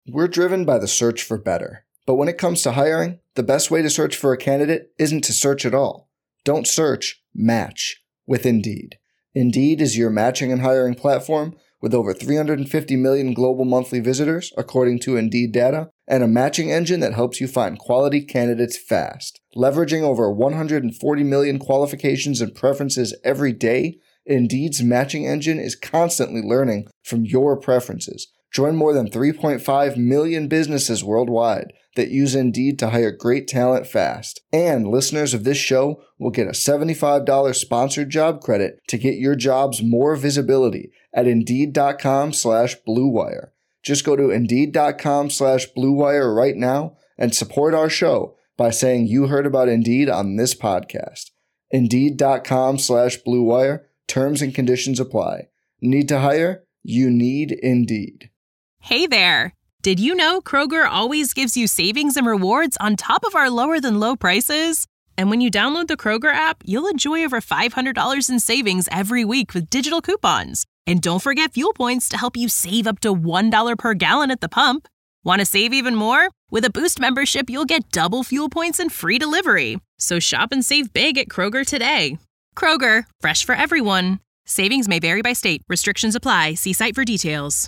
We're driven by the search for better. But when it comes to hiring, the best way to search for a candidate isn't to search at all. Don't search, match with Indeed. Indeed is your matching and hiring platform with over 350 million global monthly visitors, according to Indeed data, and a matching engine that helps you find quality candidates fast. Leveraging over 140 million qualifications and preferences every day, Indeed's matching engine is constantly learning from your preferences. Join more than 3.5 million businesses worldwide that use Indeed to hire great talent fast. And listeners of this show will get a $75 sponsored job credit to get your jobs more visibility at Indeed.com/Blue Wire. Just go to Indeed.com/Blue Wire right now and support our show by saying you heard about Indeed on this podcast. Indeed.com/Blue Wire. Terms and conditions apply. Need to hire? You need Indeed. Hey there! Did you know Kroger always gives you savings and rewards on top of our lower-than-low prices? And when you download the Kroger app, you'll enjoy over $500 in savings every week with digital coupons. And don't forget fuel points to help you save up to $1 per gallon at the pump. Want to save even more? With a Boost membership, you'll get double fuel points and free delivery. So shop and save big at Kroger today. Kroger, fresh for everyone. Savings may vary by state. Restrictions apply. See site for details.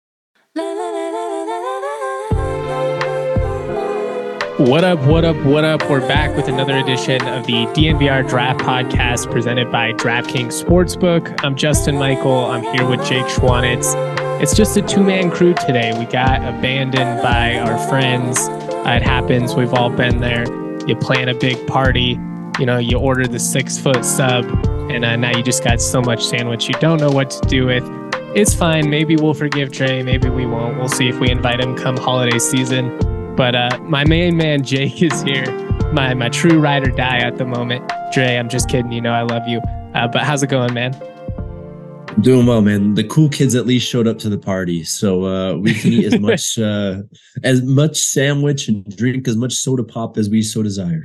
What up, what up, what up? We're back with another edition of the DNVR Draft Podcast presented by DraftKings Sportsbook. I'm Justin Michael. I'm here with Jake Schwanitz. It's just a two-man crew today. We got abandoned by our friends. It happens. We've all been there. You plan a big party. You know, you order the 6-foot sub, and now you just got so much sandwich you don't know what to do with. It's fine. Maybe we'll forgive Trey. Maybe we won't. We'll see if we invite him come holiday season. But my main man, Jake, is here. My true ride or die at the moment. Dre, I'm just kidding. You know I love you. But how's it going, man? I'm doing well, man. The cool kids at least showed up to the party. So we can eat as much sandwich and drink as much soda pop as we so desire.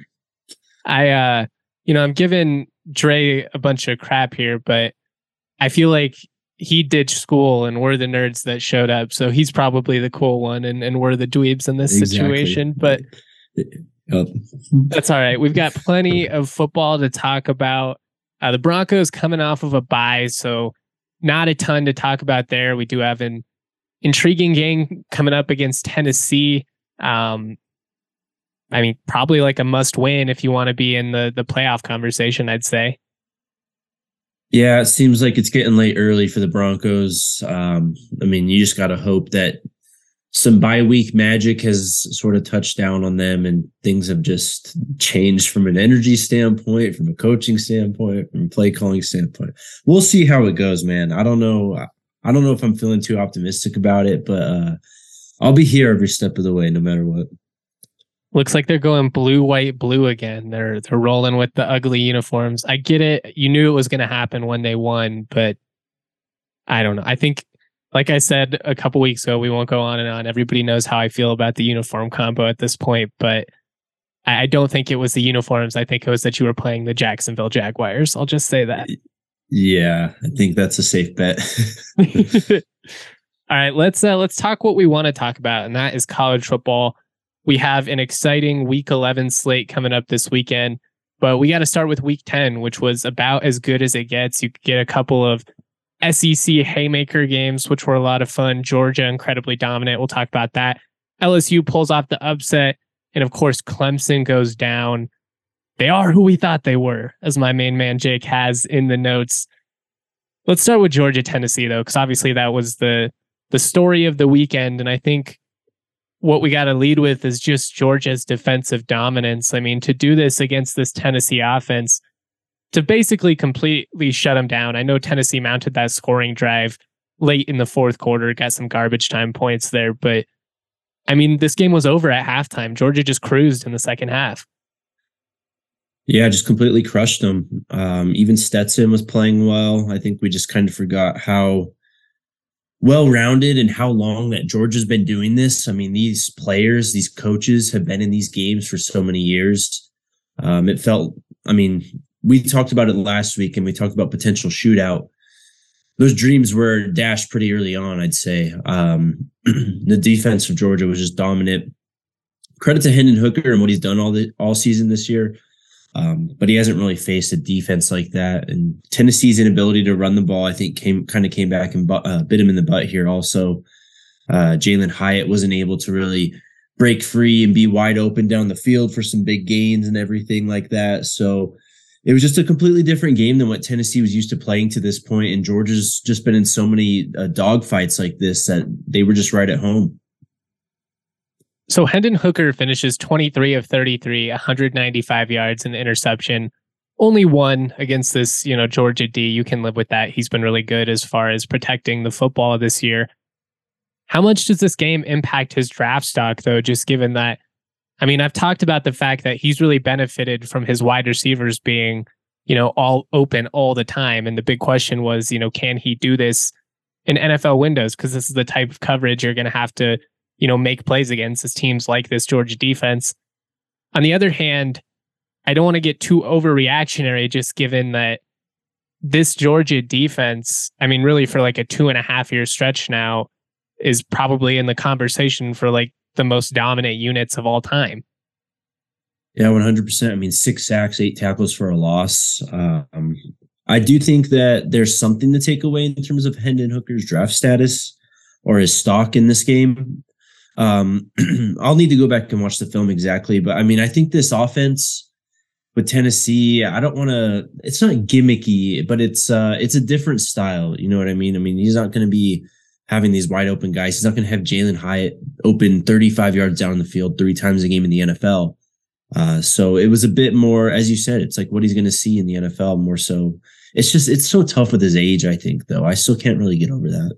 I'm giving Dre a bunch of crap here, but I feel like he ditched school and we're the nerds that showed up. So he's probably the cool one and we're the dweebs in this situation. But that's all right. We've got plenty of football to talk about. The Broncos coming off of a bye, so not a ton to talk about there. We do have an intriguing game coming up against Tennessee. Probably like a must win if you want to be in the playoff conversation, I'd say. Yeah, it seems like it's getting late early for the Broncos. You just got to hope that some bye week magic has sort of touched down on them and things have just changed from an energy standpoint, from a coaching standpoint, from a play calling standpoint. We'll see how it goes, man. I don't know if I'm feeling too optimistic about it, but I'll be here every step of the way, no matter what. Looks like they're going blue, white, blue again. They're rolling with the ugly uniforms. I get it. You knew it was going to happen when they won, but I don't know. I think, like I said a couple weeks ago, we won't go on and on. Everybody knows how I feel about the uniform combo at this point, but I don't think it was the uniforms. I think it was that you were playing the Jacksonville Jaguars. I'll just say that. Yeah, I think that's a safe bet. All right, let's talk what we want to talk about, and that is college football. We have an exciting Week 11 slate coming up this weekend, but we got to start with Week 10, which was about as good as it gets. You could get a couple of SEC haymaker games, which were a lot of fun. Georgia, incredibly dominant. We'll talk about that. LSU pulls off the upset, and of course, Clemson goes down. They are who we thought they were, as my main man Jake has in the notes. Let's start with Georgia, Tennessee, though, because obviously that was the story of the weekend, and I think what we got to lead with is just Georgia's defensive dominance. I mean, to do this against this Tennessee offense, to basically completely shut them down. I know Tennessee mounted that scoring drive late in the fourth quarter, got some garbage time points there, but I mean, this game was over at halftime. Georgia just cruised in the second half. Yeah, just completely crushed them. Even Stetson was playing well. I think we just kind of forgot how well-rounded and how long that Georgia's been doing this. I mean, these players, these coaches have been in these games for so many years. We talked about it last week and we talked about potential shootout. those dreams were dashed pretty early on, I'd say. The defense of Georgia was just dominant. Credit to Hendon Hooker and what he's done all season this year. But he hasn't really faced a defense like that. And Tennessee's inability to run the ball, I think, came back and bit him in the butt here also. Jalen Hyatt wasn't able to really break free and be wide open down the field for some big gains and everything like that. So it was just a completely different game than what Tennessee was used to playing to this point. And Georgia's just been in so many dogfights like this that they were just right at home. So Hendon Hooker finishes 23 of 33, 195 yards and interception. Only one against this, Georgia D. You can live with that. He's been really good as far as protecting the football this year. How much does this game impact his draft stock, though, just given that, I've talked about the fact that he's really benefited from his wide receivers being, all open all the time. And the big question was, can he do this in NFL windows? Because this is the type of coverage you're going to have to, make plays against as teams like this Georgia defense. On the other hand, I don't want to get too overreactionary, just given that this Georgia defense, really for like a 2.5-year stretch now, is probably in the conversation for like the most dominant units of all time. Yeah, 100%. 6 sacks, 8 tackles for a loss. I do think that there's something to take away in terms of Hendon Hooker's draft status or his stock in this game. I'll need to go back and watch the film exactly, but I think this offense with Tennessee, it's not gimmicky, but it's a different style. You know what I mean? He's not going to be having these wide open guys. He's not going to have Jalen Hyatt open 35 yards down the field 3 times a game in the NFL. So it was a bit more, as you said, it's like what he's going to see in the NFL more so. It's so tough with his age, I think, though. I still can't really get over that.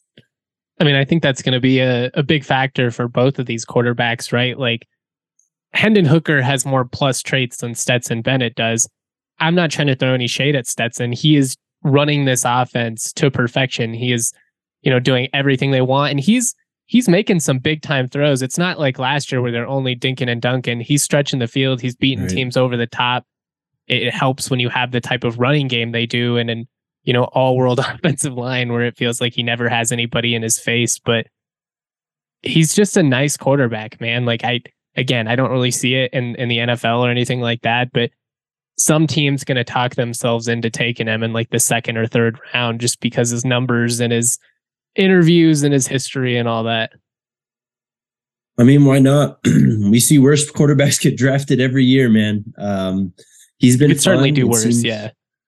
I think that's going to be a big factor for both of these quarterbacks, right? Like Hendon Hooker has more plus traits than Stetson Bennett does. I'm not trying to throw any shade at Stetson. He is running this offense to perfection. He is, doing everything they want. And he's making some big time throws. It's not like last year where they're only dinking and dunking. He's stretching the field. He's beating teams over the top. It helps when you have the type of running game they do. And an all world offensive line where it feels like he never has anybody in his face, but he's just a nice quarterback, man. Like I don't really see it in the NFL or anything like that, but some team's going to talk themselves into taking him in like the 2nd or 3rd round just because his numbers and his interviews and his history and all that. Why not? We see worse quarterbacks get drafted every year, man. He's been certainly do worse. Yeah.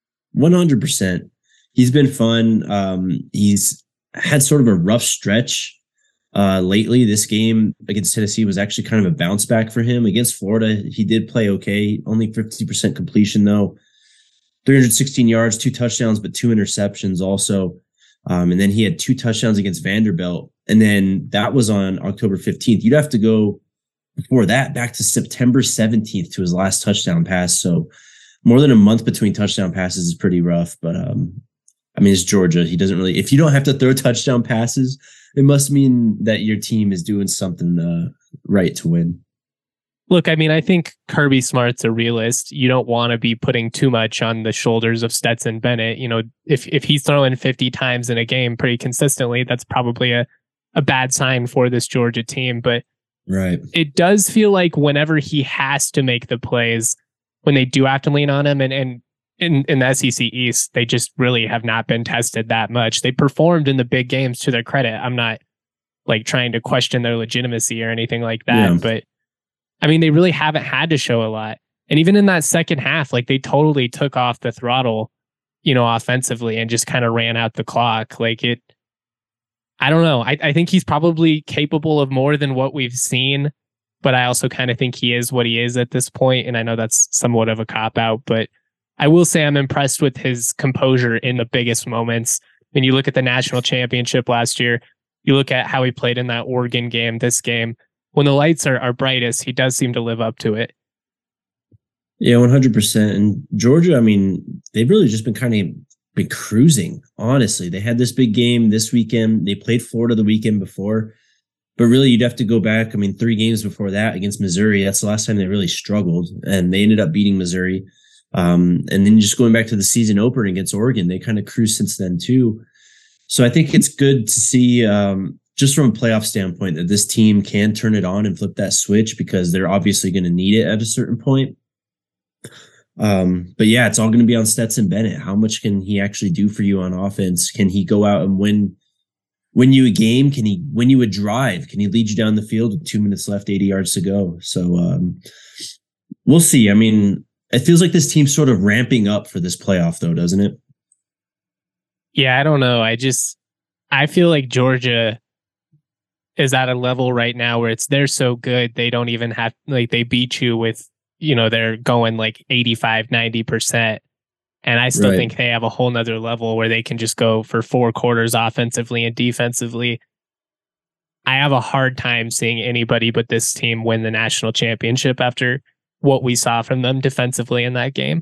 100%. He's been fun. He's had sort of a rough stretch lately. This game against Tennessee was actually kind of a bounce back for him. Against Florida, he did play okay. Only 50% completion, though. 316 yards, 2 touchdowns, but 2 interceptions also. And then he had 2 touchdowns against Vanderbilt. And then that was on October 15th. You'd have to go before that back to September 17th to his last touchdown pass. So more than a month between touchdown passes is pretty rough. But it's Georgia. He doesn't really, if you don't have to throw touchdown passes, it must mean that your team is doing something right to win. Look, I think Kirby Smart's a realist. You don't want to be putting too much on the shoulders of Stetson Bennett. If he's throwing 50 times in a game pretty consistently, that's probably a bad sign for this Georgia team. But right, it does feel like whenever he has to make the plays, when they do have to lean on him, and in the SEC East, they just really have not been tested that much. They performed in the big games to their credit. I'm not like trying to question their legitimacy or anything like that, but they really haven't had to show a lot. And even in that second half, like they totally took off the throttle, offensively and just kind of ran out the clock. I don't know. I think he's probably capable of more than what we've seen, but I also kind of think he is what he is at this point. And I know that's somewhat of a cop out, but I will say I'm impressed with his composure in the biggest moments. When you look at the national championship last year, you look at how he played in that Oregon game, this game, when the lights are brightest, he does seem to live up to it. Yeah, 100%. And Georgia, they've really just been cruising. Honestly, they had this big game this weekend. They played Florida the weekend before, but really you'd have to go back. 3 games before that against Missouri. That's the last time they really struggled, and they ended up beating Missouri. And then just going back to the season opener against Oregon, they kind of cruised since then too. So I think it's good to see, just from a playoff standpoint, that this team can turn it on and flip that switch, because they're obviously going to need it at a certain point. But yeah, it's all going to be on Stetson Bennett. How much can he actually do for you on offense? Can he go out and win you a game? Can he win you a drive? Can he lead you down the field with 2 minutes left, 80 yards to go? So we'll see. I mean, it feels like this team's sort of ramping up for this playoff, though, doesn't it? Yeah, I don't know. I feel like Georgia is at a level right now where they're so good they don't even have, like, they beat you with, they're going like 85, 90%. And I still think they have a whole nother level where they can just go for 4 quarters offensively and defensively. I have a hard time seeing anybody but this team win the national championship after what we saw from them defensively in that game.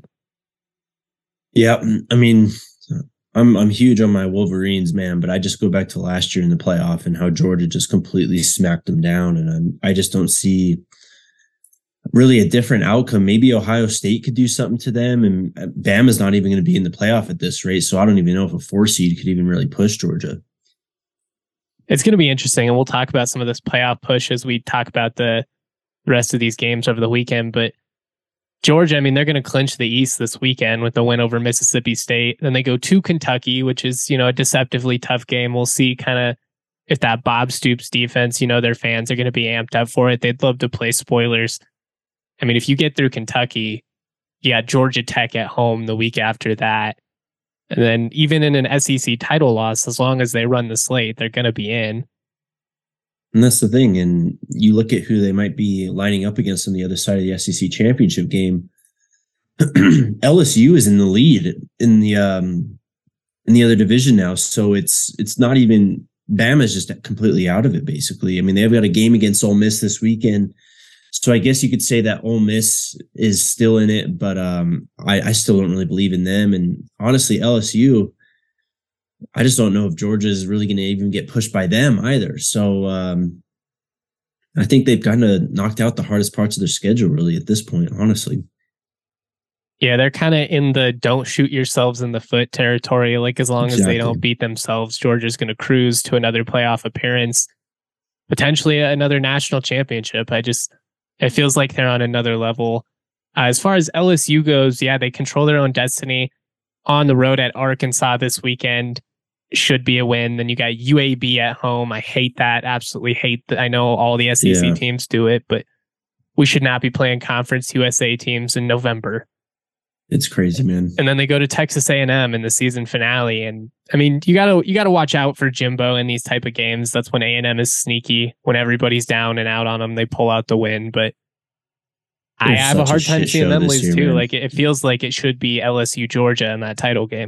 Yeah, I mean, I'm huge on my Wolverines, man, but I just go back to last year in the playoff and how Georgia just completely smacked them down. And I just don't see really a different outcome. Maybe Ohio State could do something to them, and Bama's not even going to be in the playoff at this rate. So I don't even know if a 4 seed could even really push Georgia. It's going to be interesting. And we'll talk about some of this playoff push as we talk about the rest of these games over the weekend. But Georgia, I mean, they're going to clinch the East this weekend with the win over Mississippi State. Then they go to Kentucky, which is, a deceptively tough game. We'll see kind of if that Bob Stoops defense, their fans are going to be amped up for it. They'd love to play spoilers. I mean, if you get through Kentucky, you got Georgia Tech at home the week after that. And then even in an SEC title loss, as long as they run the slate, they're going to be in. And that's the thing. And you look at who they might be lining up against on the other side of the SEC championship game. LSU is in the lead in the other division now. So it's not even, Bama's just completely out of it, basically. I mean, they've got a game against Ole Miss this weekend. So I guess you could say that Ole Miss is still in it, but I still don't really believe in them. And honestly, LSU, I just don't know if Georgia is really going to even get pushed by them either. So I think they've kind of knocked out the hardest parts of their schedule really at this point, honestly. Yeah, they're kind of in the don't shoot yourselves in the foot territory. Like, as long as they don't beat themselves, Georgia's going to cruise to another playoff appearance, potentially another national championship. It feels like they're on another level. As far as LSU goes, yeah, they control their own destiny. On the road at Arkansas this weekend should be a win. Then you got UAB at home. I hate that. Absolutely hate that. I know all the SEC teams do it, but we should not be playing Conference USA teams in November. It's crazy, man. And then they go to Texas A&M in the season finale. And I mean, you gotta watch out for Jimbo in these type of games. That's when A&M is sneaky. When everybody's down and out on them, they pull out the win. But I have a hard time seeing them lose too. Man. Like, it feels like it should be LSU Georgia in that title game.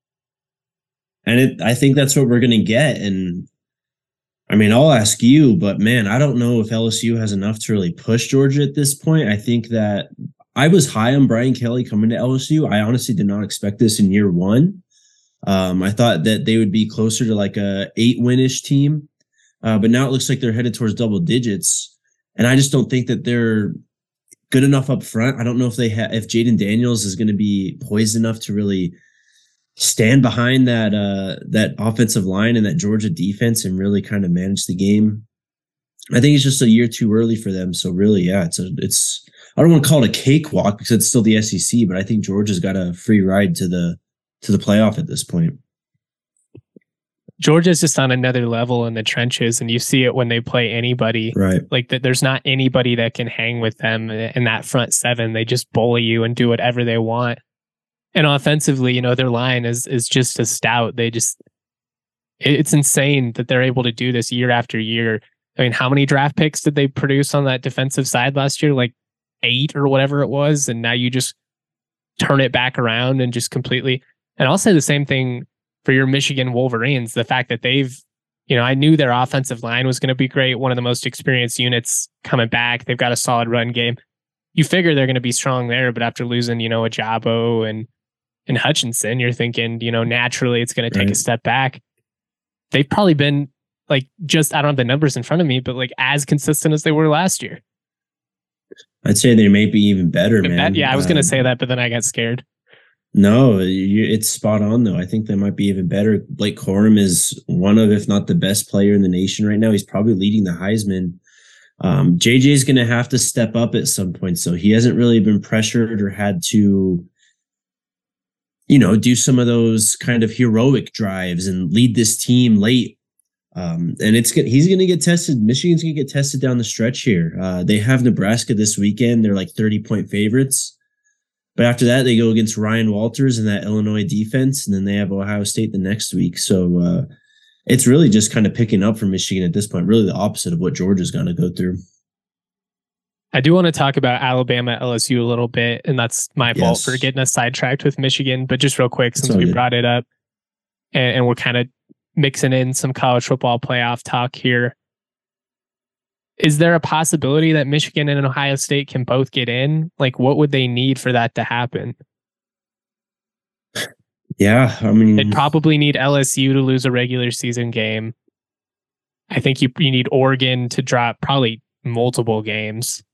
And I think that's what we're going to get. And I mean, I'll ask you, but man, I don't know if LSU has enough to really push Georgia at this point. I think that I was high on Brian Kelly coming to LSU. I honestly did not expect this in year one. I thought that they would be closer to like a 8-win-ish team. But now it looks like they're headed towards double digits. And I just don't think that they're good enough up front. I don't know if if Jaden Daniels is going to be poised enough to really stand behind that offensive line and that Georgia defense and really kind of manage the game. I think it's just a year too early for them. So really, yeah, it's I don't want to call it a cakewalk because it's still the SEC, but I think Georgia's got a free ride to the playoff at this point. Georgia's just on another level in the trenches, and you see it when they play anybody. Right. Like, there's not anybody that can hang with them in that front seven. They just bully you and do whatever they want. And offensively, their line is just as stout. It's insane that they're able to do this year after year. I mean, how many draft picks did they produce on that defensive side last year? Like 8 or whatever it was. And now you just turn it back around and just completely. And I'll say the same thing for your Michigan Wolverines. The fact that I knew their offensive line was going to be great. One of the most experienced units coming back. They've got a solid run game. You figure they're going to be strong there, but after losing, Ajabo and Hutchinson, you're thinking, naturally it's going to take a step back. They've probably been like, I don't have the numbers in front of me, but like as consistent as they were last year. I'd say they may be even better, man. I was going to say that, but then I got scared. No, it's spot on though. I think they might be even better. Blake Corum is one of, if not the best player in the nation right now. He's probably leading the Heisman. JJ is going to have to step up at some point. So he hasn't really been pressured or had to, do some of those kind of heroic drives and lead this team late. And he's going to get tested. Michigan's going to get tested down the stretch here. They have Nebraska this weekend. They're like 30-point favorites. But after that, they go against Ryan Walters and that Illinois defense. And then they have Ohio State the next week. So it's really just kind of picking up for Michigan at this point, really the opposite of what Georgia's going to go through. I do want to talk about Alabama, LSU a little bit, and that's my fault for getting us sidetracked with Michigan. But just real quick, since we brought it up, and we're kind of mixing in some college football playoff talk here, is there a possibility that Michigan and Ohio State can both get in? Like, what would they need for that to happen? Yeah, I mean, they'd probably need LSU to lose a regular season game. I think you need Oregon to drop probably multiple games.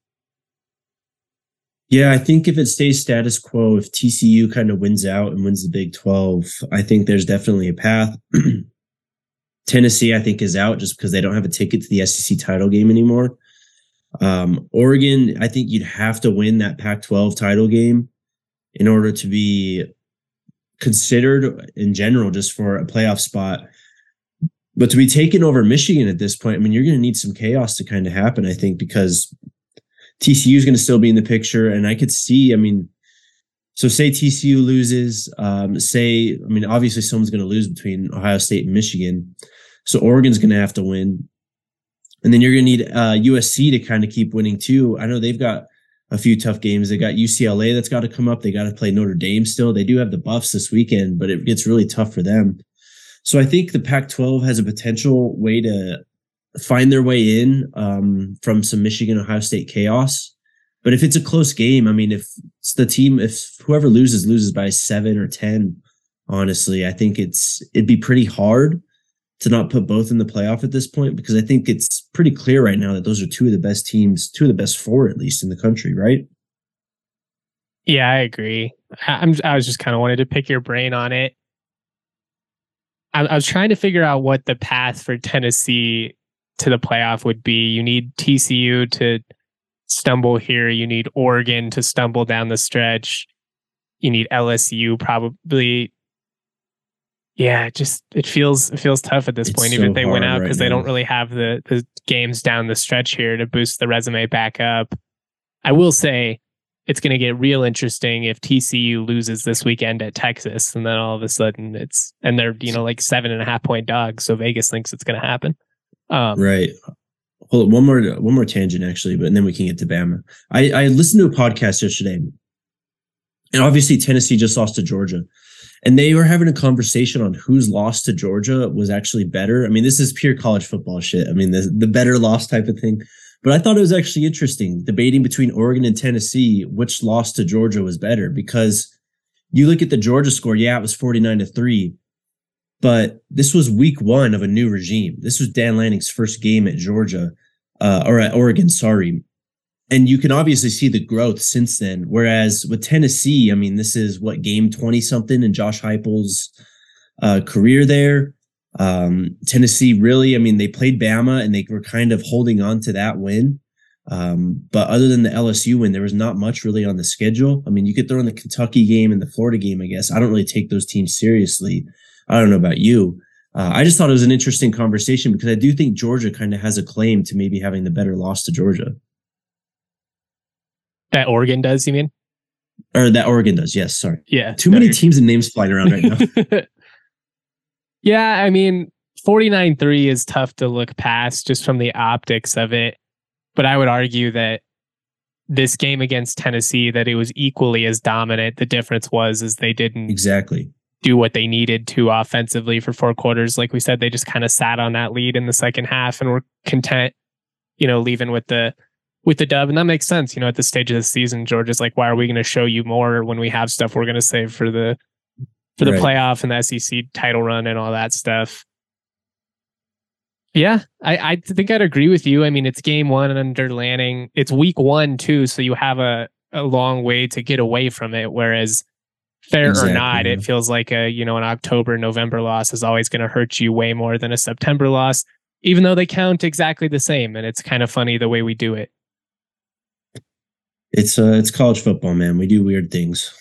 Yeah, I think if it stays status quo, if TCU kind of wins out and wins the Big 12, I think there's definitely a path. Tennessee, I think, is out just because they don't have a ticket to the SEC title game anymore. Oregon, I think you'd have to win that Pac-12 title game in order to be considered in general just for a playoff spot. But to be taken over Michigan at this point, I mean, you're going to need some chaos to kind of happen, I think, because TCU is going to still be in the picture. And I could see, so say TCU loses, obviously someone's going to lose between Ohio State and Michigan. So Oregon's going to have to win. And then you're going to need USC to kind of keep winning too. I know they've got a few tough games. They got UCLA that's got to come up. They got to play Notre Dame still. They do have the Buffs this weekend, but it gets really tough for them. So I think the Pac-12 has a potential way to find their way in from some Michigan-Ohio State chaos. But if it's a close game, if it's the team, if whoever loses by 7 or 10, honestly, I think it'd be pretty hard to not put both in the playoff at this point, because I think it's pretty clear right now that those are two of the best teams, two of the best four, at least in the country, right? Yeah, I agree. I was just kind of wanted to pick your brain on it. I was trying to figure out what the path for Tennessee to the playoff would be. You need TCU to stumble here. You need Oregon to stumble down the stretch. You need LSU probably. Yeah, it feels tough at this point, even if they win out, because they don't really have the games down the stretch here to boost the resume back up. I will say it's going to get real interesting if TCU loses this weekend at Texas, and then all of a sudden they're like 7.5 point dogs. So Vegas thinks it's going to happen. Right. Hold on, one more tangent actually, but then we can get to Bama. I listened to a podcast yesterday, and obviously Tennessee just lost to Georgia, and they were having a conversation on whose loss to Georgia was actually better. This is pure college football shit. The better loss type of thing. But I thought it was actually interesting debating between Oregon and Tennessee, which loss to Georgia was better, because you look at the Georgia score. Yeah, it was 49-3. But this was week 1 of a new regime. This was Dan Lanning's first game at Georgia, or at Oregon, sorry. And you can obviously see the growth since then. Whereas with Tennessee, this is game 20-something in Josh Heupel's career there. Tennessee really, they played Bama and they were kind of holding on to that win. But other than the LSU win, there was not much really on the schedule. You could throw in the Kentucky game and the Florida game, I guess. I don't really take those teams seriously. I don't know about you. I just thought it was an interesting conversation, because I do think Georgia kind of has a claim to maybe having the better loss to Georgia. That Oregon does, you mean? Or that Oregon does, yes, sorry. Yeah. Too many teams and names flying around right now. Yeah, 49-3 is tough to look past just from the optics of it. But I would argue that this game against Tennessee, that it was equally as dominant. The difference is they didn't exactly do what they needed to offensively for 4 quarters. Like we said, they just kind of sat on that lead in the second half and were content, leaving with the dub. And that makes sense. At this stage of the season, Georgia's like, why are we going to show you more when we have stuff we're going to save for the right. Playoff and the SEC title run and all that stuff? Yeah, I think I'd agree with you. It's game 1 under Lanning. It's week 1 too, so you have a long way to get away from it. Whereas fair Exactly, or not, yeah. it feels like an October, November loss is always going to hurt you way more than a September loss, even though they count exactly the same. And it's kind of funny the way we do it. It's college football, man. We do weird things.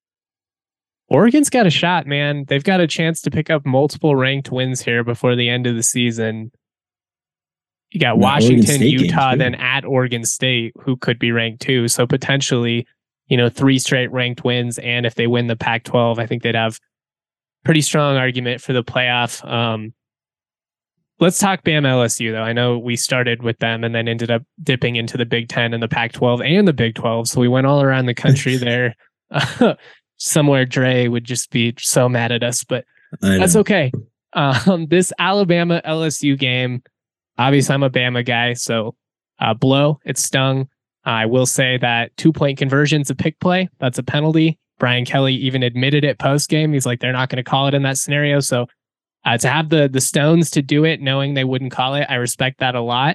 Oregon's got a shot, man. They've got a chance to pick up multiple ranked wins here before the end of the season. You got Washington, Utah, then at Oregon State, who could be ranked too. So potentially, 3 straight ranked wins. And if they win the Pac-12, I think they'd have pretty strong argument for the playoff. Let's talk Bama LSU, though. I know we started with them and then ended up dipping into the Big Ten and the Pac-12 and the Big 12. So we went all around the country there. Somewhere Dre would just be so mad at us, but that's okay. This Alabama LSU game, obviously I'm a Bama guy, so blow, it stung. I will say that 2-point conversion's a pick play. That's a penalty. Brian Kelly even admitted it post-game. He's like, they're not going to call it in that scenario. So to have the stones to do it, knowing they wouldn't call it, I respect that a lot.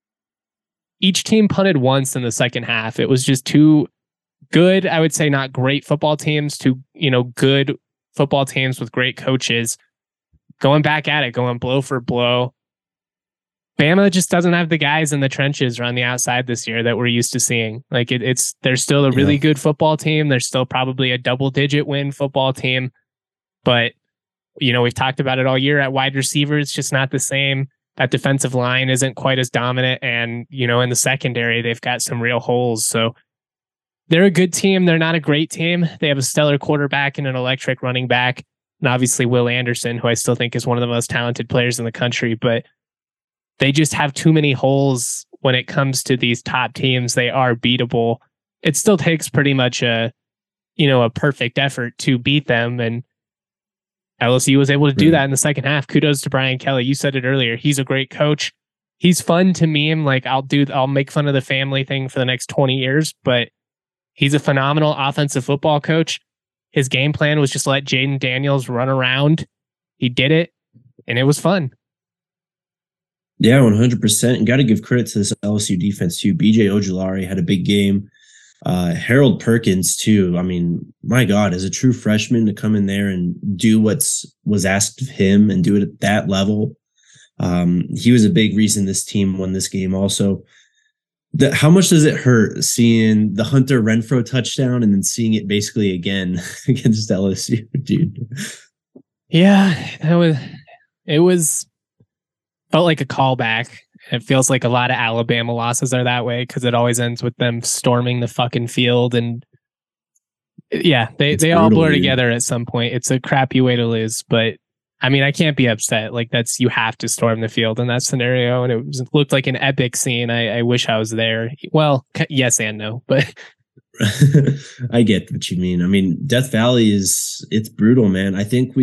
Each team punted once in the second half. It was just too good, I would say not great football teams, to good football teams with great coaches going back at it, going blow for blow. Bama just doesn't have the guys in the trenches or on the outside this year that we're used to seeing. Like they're still a really good football team. They're still probably a double-digit win football team, but we've talked about it all year. At wide receiver, it's just not the same. That defensive line isn't quite as dominant, and in the secondary, they've got some real holes. So they're a good team. They're not a great team. They have a stellar quarterback and an electric running back, and obviously Will Anderson, who I still think is one of the most talented players in the country, but they just have too many holes when it comes to these top teams. They are beatable. It still takes pretty much a perfect effort to beat them, and LSU was able to do that in the second half. Kudos to Brian Kelly. You said it earlier. He's a great coach. He's fun to meme. Like I'll make fun of the family thing for the next 20 years, but he's a phenomenal offensive football coach. His game plan was just let Jaden Daniels run around. He did it, and it was fun. Yeah, 100%. And got to give credit to this LSU defense too. BJ Ojulari had a big game. Harold Perkins too. I mean, my God, as a true freshman to come in there and do was asked of him and do it at that level. He was a big reason this team won this game. Also, how much does it hurt seeing the Hunter Renfrow touchdown and then seeing it basically again against LSU, dude? Yeah, it was felt like a callback. It feels like a lot of Alabama losses are that way because it always ends with them storming the fucking field. And yeah, they all blur together at some point. It's a crappy way to lose, but I mean, I can't be upset. Like you have to storm the field in that scenario. And it looked like an epic scene. I wish I was there. Well, yes and no, but I get what you mean. I mean, Death Valley it's brutal, man. I think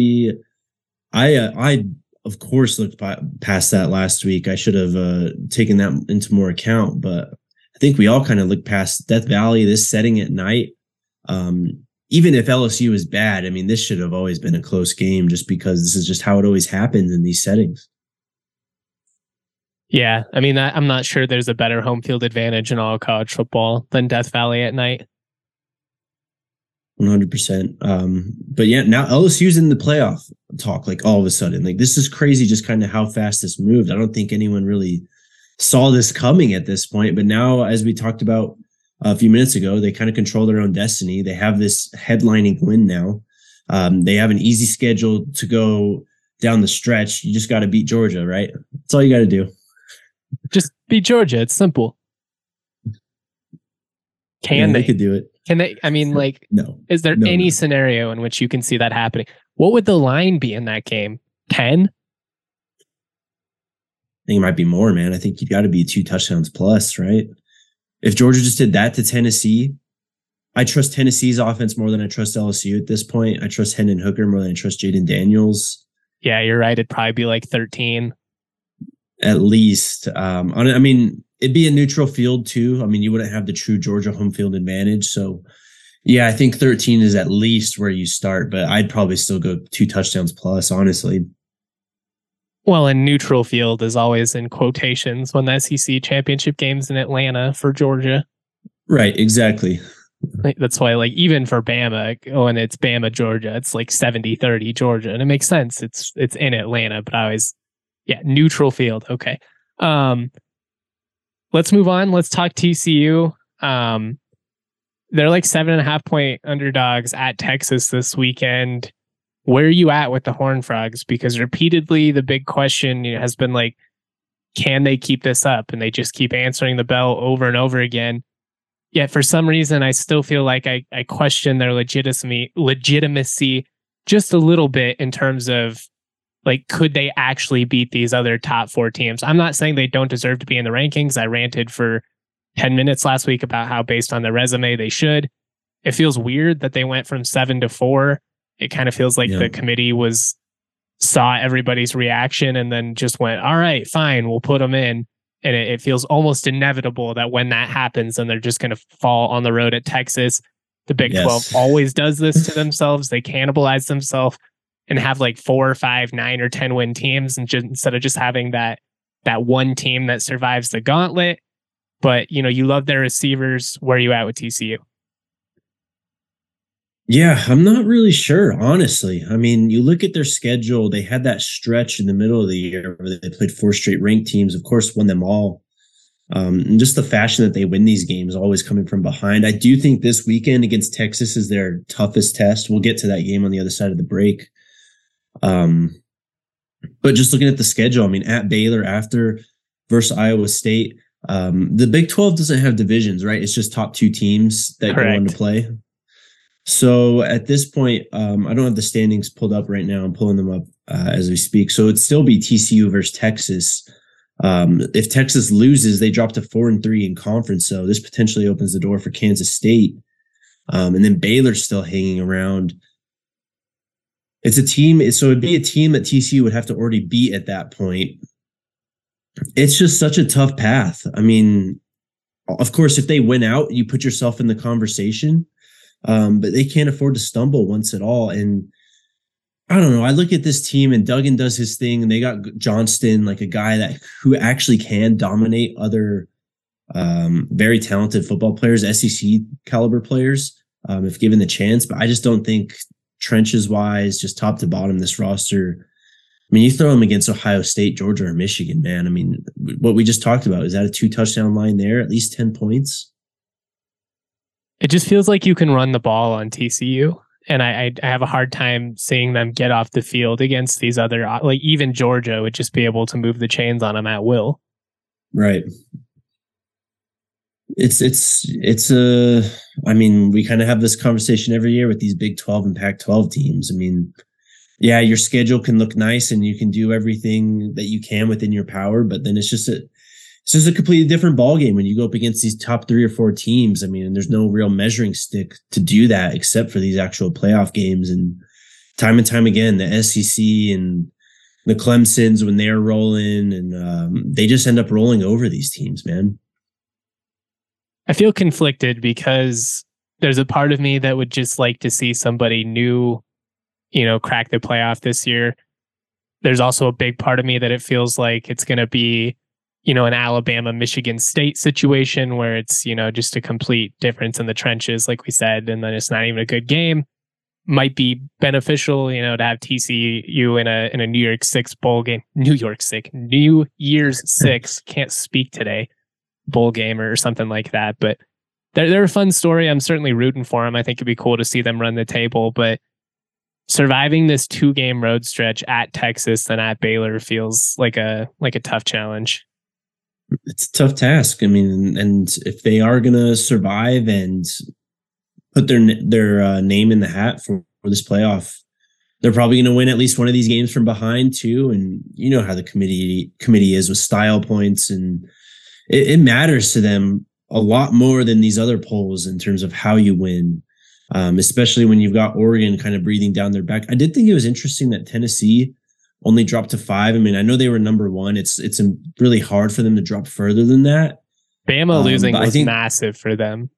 I of course looked past that last week. I should have taken that into more account, but I think we all kind of looked past Death Valley, this setting at night. Even if LSU is bad, I mean, this should have always been a close game just because this is just how it always happens in these settings. Yeah, I mean, I'm not sure there's a better home field advantage in all college football than Death Valley at night. 100%. But yeah, now LSU's in the playoff talk, like all of a sudden. Like this is crazy just kind of how fast this moved. I don't think anyone really saw this coming at this point. But now, as we talked about a few minutes ago, they kind of control their own destiny. They have this headlining win now. They have an easy schedule to go down the stretch. You just got to beat Georgia, right? That's all you got to do. Just beat Georgia. It's simple. They could do it. Can they? I mean, like, no. Is there any scenario in which you can see that happening? What would the line be in that game? 10? I think it might be more, man. I think you got to be 2 touchdowns plus, right? If Georgia just did that to Tennessee, I trust Tennessee's offense more than I trust LSU at this point. I trust Hendon Hooker more than I trust Jaden Daniels. Yeah, you're right. It'd probably be like 13. At least. I mean, it'd be a neutral field too. I mean, you wouldn't have the true Georgia home field advantage. So yeah, I think 13 is at least where you start, but I'd probably still go 2 touchdowns plus, honestly. Well, and neutral field is always in quotations when the SEC championship game's in Atlanta for Georgia. Right, exactly. That's why, like, even for Bama, when it's Bama, Georgia, it's like 70-30 Georgia. And it makes sense. It's in Atlanta, but I always, neutral field. Okay. Let's move on. Let's talk TCU. They're like 7.5-point underdogs at Texas this weekend. Where are you at with the Horned Frogs? Because repeatedly the big question has been like, can they keep this up? And they just keep answering the bell over and over again. Yet for some reason, I still feel like I question their legitimacy just a little bit in terms of, like, could they actually beat these other top 4 teams? I'm not saying they don't deserve to be in the rankings. I ranted for 10 minutes last week about how based on their resume, they should. It feels weird that they went from 7 to 4. It kind of feels like the committee saw everybody's reaction and then just went, all right, fine, we'll put them in. And it feels almost inevitable that when that happens, then they're just going to fall on the road at Texas. The Big 12 always does this to themselves. They cannibalize themselves and have like 4 or 5, 9 or 10 win teams, and instead of just having that one team that survives the gauntlet. But, you love their receivers. Where are you at with TCU? Yeah, I'm not really sure, honestly. I mean, you look at their schedule, they had that stretch in the middle of the year where they played 4 straight ranked teams, of course, won them all. And just the fashion that they win these games, always coming from behind. I do think this weekend against Texas is their toughest test. We'll get to that game on the other side of the break. But just looking at the schedule, I mean, at Baylor after versus Iowa State, the Big 12 doesn't have divisions, right? It's just top 2 teams that go on to play. So at this point, I don't have the standings pulled up right now. I'm pulling them up as we speak. So it'd still be TCU versus Texas. If Texas loses, they drop to 4-3 in conference. So this potentially opens the door for Kansas State. And then Baylor's still hanging around. It's a team. So it'd be a team that TCU would have to already beat at that point. It's just such a tough path. I mean, of course, if they win out, you put yourself in the conversation. But they can't afford to stumble once at all. And I don't know. I look at this team and Duggan does his thing, and they got Johnston, like a guy who actually can dominate other very talented football players, SEC caliber players, if given the chance. But I just don't think trenches wise, just top to bottom, this roster. I mean, you throw them against Ohio State, Georgia, or Michigan, man. I mean, what we just talked about, is that a 2 touchdown line there, at least 10 points? It just feels like you can run the ball on TCU. And I have a hard time seeing them get off the field against these other, like even Georgia would just be able to move the chains on them at will. Right. I mean, we kind of have this conversation every year with these Big 12 and Pac-12 teams. I mean, yeah, your schedule can look nice and you can do everything that you can within your power, but then it's just a completely different ballgame when you go up against these top 3 or 4 teams. I mean, and there's no real measuring stick to do that except for these actual playoff games. And time again, the SEC and the Clemsons, when they're rolling, and they just end up rolling over these teams, man. I feel conflicted because there's a part of me that would just like to see somebody new, crack the playoff this year. There's also a big part of me that it feels like it's going to be, an Alabama, Michigan State situation where it's, just a complete difference in the trenches, like we said, and then it's not even a good game. Might be beneficial, to have TCU in a New Year's 6 bowl game. New Year's 6, can't speak today, bowl game or something like that. But they're a fun story. I'm certainly rooting for them. I think it'd be cool to see them run the table, but surviving this 2-game road stretch at Texas and at Baylor feels like a tough challenge. It's a tough task. I mean, and if they are going to survive and put their name in the hat for this playoff, they're probably going to win at least one of these games from behind too. And you know how the committee is with style points, and it matters to them a lot more than these other polls in terms of how you win, especially when you've got Oregon kind of breathing down their back. I did think it was interesting that Tennessee only dropped to 5. I mean, I know they were number 1. It's really hard for them to drop further than that. Bama losing was massive for them.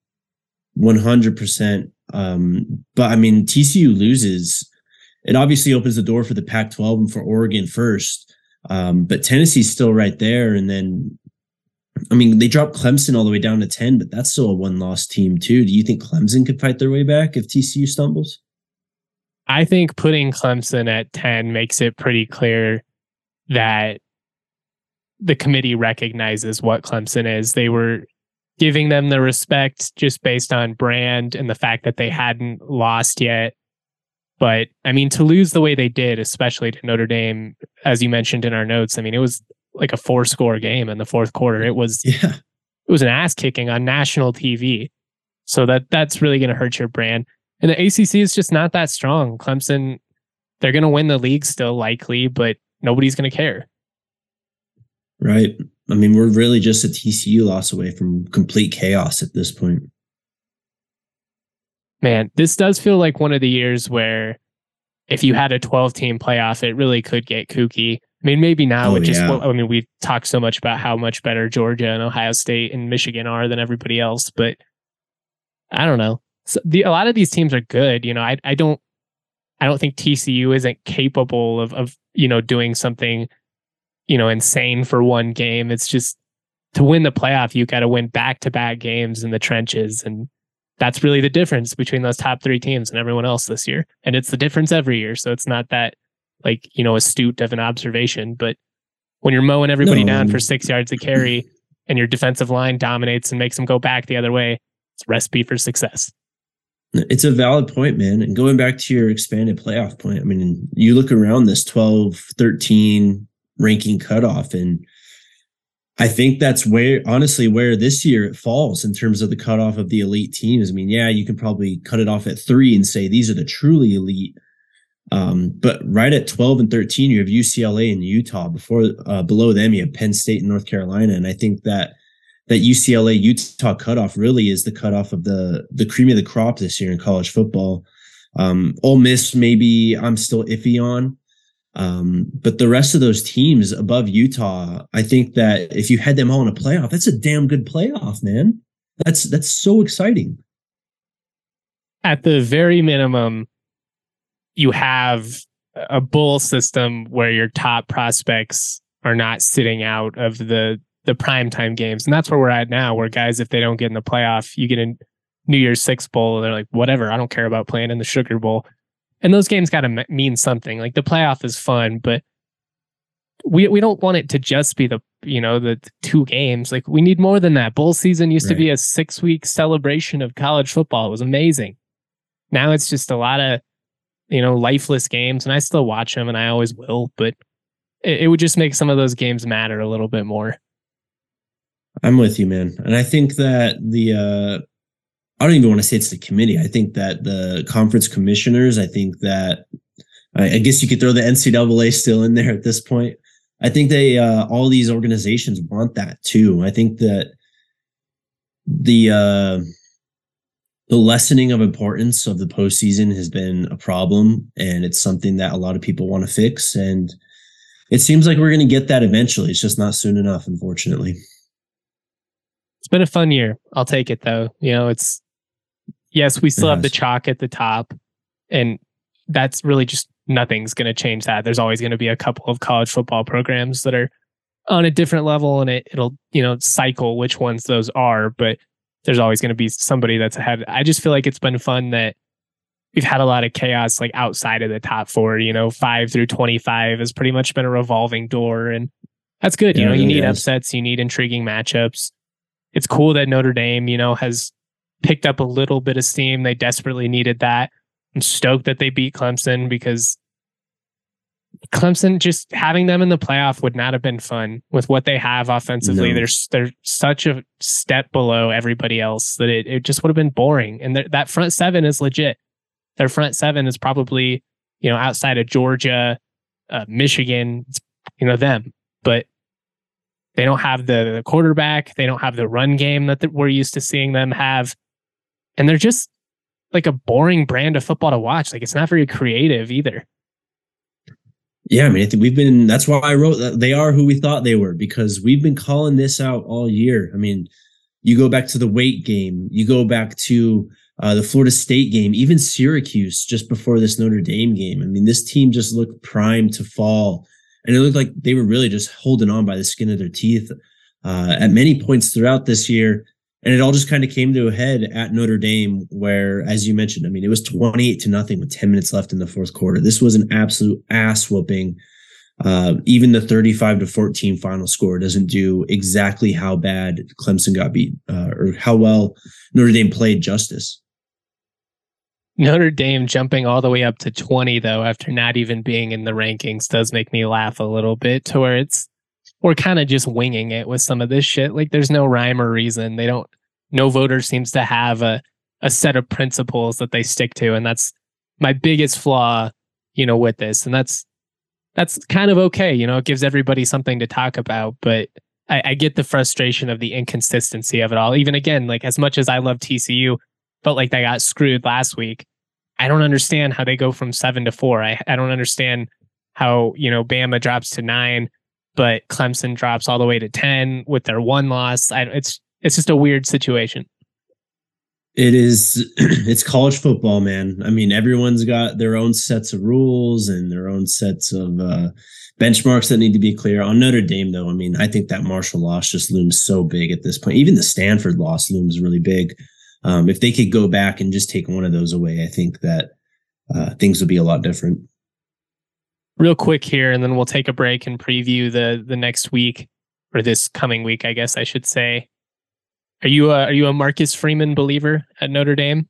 100%. But I mean, TCU loses. It obviously opens the door for the Pac-12 and for Oregon first. But Tennessee's still right there. And then I mean, they dropped Clemson all the way down to 10, but that's still a one-loss team too. Do you think Clemson could fight their way back if TCU stumbles? I think putting Clemson at 10 makes it pretty clear that the committee recognizes what Clemson is. They were giving them the respect just based on brand and the fact that they hadn't lost yet. But I mean, to lose the way they did, especially to Notre Dame, as you mentioned in our notes, I mean, it was like a 4-score game in the fourth quarter. It was an ass kicking on national TV. So that's really going to hurt your brand. And the ACC is just not that strong. Clemson, they're going to win the league still likely, but nobody's going to care. Right. I mean, we're really just a TCU loss away from complete chaos at this point. Man, this does feel like one of the years where if you had a 12-team playoff, it really could get kooky. I mean, maybe now we've talked so much about how much better Georgia and Ohio State and Michigan are than everybody else, but I don't know. So a lot of these teams are good. You know, I don't think TCU isn't capable of doing something, insane for one game. It's just to win the playoff, you got to win back-to-back games in the trenches. And that's really the difference between those top 3 teams and everyone else this year. And it's the difference every year. So it's not that astute of an observation, but when you're mowing everybody down for 6 yards a carry and your defensive line dominates and makes them go back the other way, it's a recipe for success. It's a valid point, man. And going back to your expanded playoff point, I mean, you look around this 12, 13 ranking cutoff, and I think that's where this year it falls in terms of the cutoff of the elite teams. I mean, yeah, you can probably cut it off at 3 and say these are the truly elite. But right at 12 and 13, you have UCLA and Utah. Below them, you have Penn State and North Carolina. And I think that UCLA Utah cutoff really is the cutoff of the cream of the crop this year in college football. Ole Miss, maybe I'm still iffy on. But the rest of those teams above Utah, I think that if you had them all in a playoff, that's a damn good playoff, man. That's so exciting. At the very minimum, you have a bowl system where your top prospects are not sitting out of the primetime games. And that's where we're at now, where guys, if they don't get in the playoff, you get a New Year's Six bowl, they're like, whatever, I don't care about playing in the Sugar Bowl. And those games got to mean something. Like, the playoff is fun, but we don't want it to just be the 2 games. Like, we need more than that. Bowl season used to be a 6-week celebration of college football. It was amazing. Now it's just a lot of, lifeless games, and I still watch them and I always will, but it would just make some of those games matter a little bit more. I'm with you, man. And I think that I don't even want to say it's the committee. I think that the conference commissioners, I think that, I guess you could throw the NCAA still in there at this point. I think all these organizations want that too. I think that the lessening of importance of the postseason has been a problem, and it's something that a lot of people want to fix. And it seems like we're going to get that eventually. It's just not soon enough, unfortunately. It's been a fun year. I'll take it though. Yes, we still have the chalk at the top, and that's really just nothing's going to change that. There's always going to be a couple of college football programs that are on a different level, and it'll cycle which ones those are, but there's always going to be somebody that's ahead. I just feel like it's been fun that we've had a lot of chaos like outside of the top 4. 5 through 25 has pretty much been a revolving door, and that's good. You need upsets, you need intriguing matchups. It's cool that Notre Dame, has picked up a little bit of steam. They desperately needed that. I'm stoked that they beat Clemson, because Clemson, just having them in the playoff would not have been fun with what they have offensively. No. They're such a step below everybody else that it just would have been boring. And that front 7 is legit. Their front 7 is probably, outside of Georgia, Michigan, them. But they don't have the quarterback. They don't have the run game that we're used to seeing them have. And they're just like a boring brand of football to watch. Like, it's not very creative either. Yeah, I mean, I think that's why I wrote that they are who we thought they were, because we've been calling this out all year. I mean, you go back to the Wake game, you go back to the Florida State game, even Syracuse just before this Notre Dame game. I mean, this team just looked primed to fall, and it looked like they were really just holding on by the skin of their teeth at many points throughout this year. And it all just kind of came to a head at Notre Dame, where, as you mentioned, I mean, it was 28-0 with 10 minutes left in the fourth quarter. This was an absolute ass whooping. Even the 35-14 final score doesn't do exactly how bad Clemson got beat, or how well Notre Dame played justice. Notre Dame jumping all the way up to 20, though, after not even being in the rankings, does make me laugh a little bit, to where we're kind of just winging it with some of this shit. Like, there's no rhyme or reason. No voter seems to have a set of principles that they stick to. And that's my biggest flaw, with this. And that's kind of okay. It gives everybody something to talk about, but I get the frustration of the inconsistency of it all. Even again, like, as much as I love TCU, felt like they got screwed last week. I don't understand how they go from 7 to 4. I don't understand how, Bama drops to 9, but Clemson drops all the way to 10 with their one loss. It's just a weird situation. It is. It's college football, man. I mean, everyone's got their own sets of rules and their own sets of benchmarks that need to be clear. On Notre Dame, though, I mean, I think that Marshall loss just looms so big at this point. Even the Stanford loss looms really big. If they could go back and just take one of those away, I think that things would be a lot different. Real quick here, and then we'll take a break and preview the next week, or this coming week, I guess I should say. Are you a Marcus Freeman believer at Notre Dame?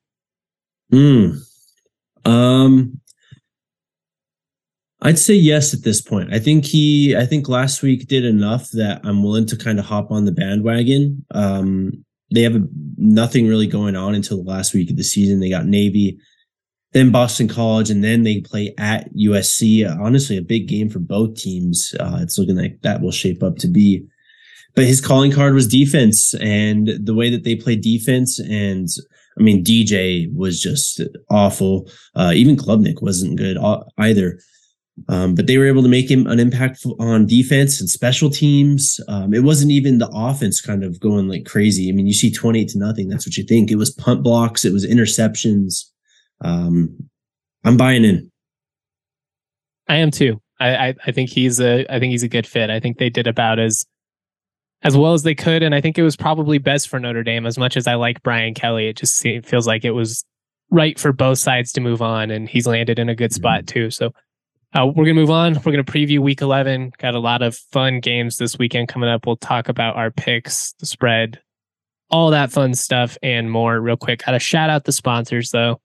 I'd say yes at this point. I think last week did enough that I'm willing to kind of hop on the bandwagon. They have nothing really going on until the last week of the season. They got Navy, then Boston College, and then they play at USC. Honestly, a big game for both teams. It's looking like that will shape up to be. But his calling card was defense, and the way that they played defense, and I mean, DJ was just awful. Even Klubnik wasn't good either. But they were able to make him an impact on defense and special teams. It wasn't even the offense kind of going like crazy. I mean, you see 28-0. That's what you think. It was punt blocks. It was interceptions. I'm buying in. I am too. I think he's a good fit. I think they did about as well as they could, and I think it was probably best for Notre Dame. As much as I like Brian Kelly, it feels like it was right for both sides to move on, and he's landed in a good spot too. So we're going to move on. We're going to preview Week 11. Got a lot of fun games this weekend coming up. We'll talk about our picks, the spread, all that fun stuff, and more real quick. Got to shout out the sponsors, though.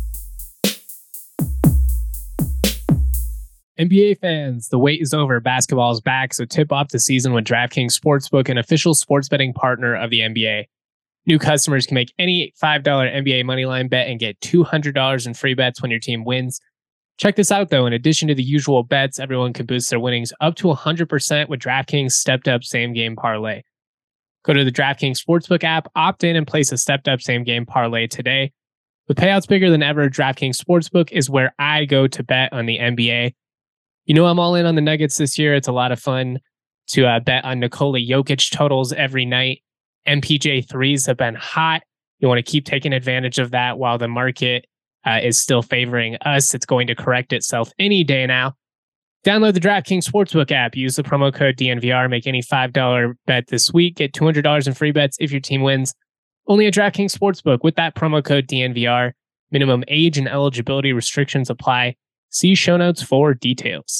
NBA fans, the wait is over. Basketball is back, so tip off the season with DraftKings Sportsbook, an official sports betting partner of the NBA. New customers can make any $5 NBA moneyline bet and get $200 in free bets when your team wins. Check this out, though. In addition to the usual bets, everyone can boost their winnings up to 100% with DraftKings stepped-up same-game parlay. Go to the DraftKings Sportsbook app, opt in, and place a stepped-up same-game parlay today. With payouts bigger than ever, DraftKings Sportsbook is where I go to bet on the NBA. I'm all in on the Nuggets this year. It's a lot of fun to bet on Nikola Jokic totals every night. MPJ threes have been hot. You want to keep taking advantage of that while the market is still favoring us. It's going to correct itself any day now. Download the DraftKings Sportsbook app. Use the promo code DNVR. Make any $5 bet this week. Get $200 in free bets if your team wins. Only at DraftKings Sportsbook with that promo code DNVR. Minimum age and eligibility restrictions apply. See show notes for details.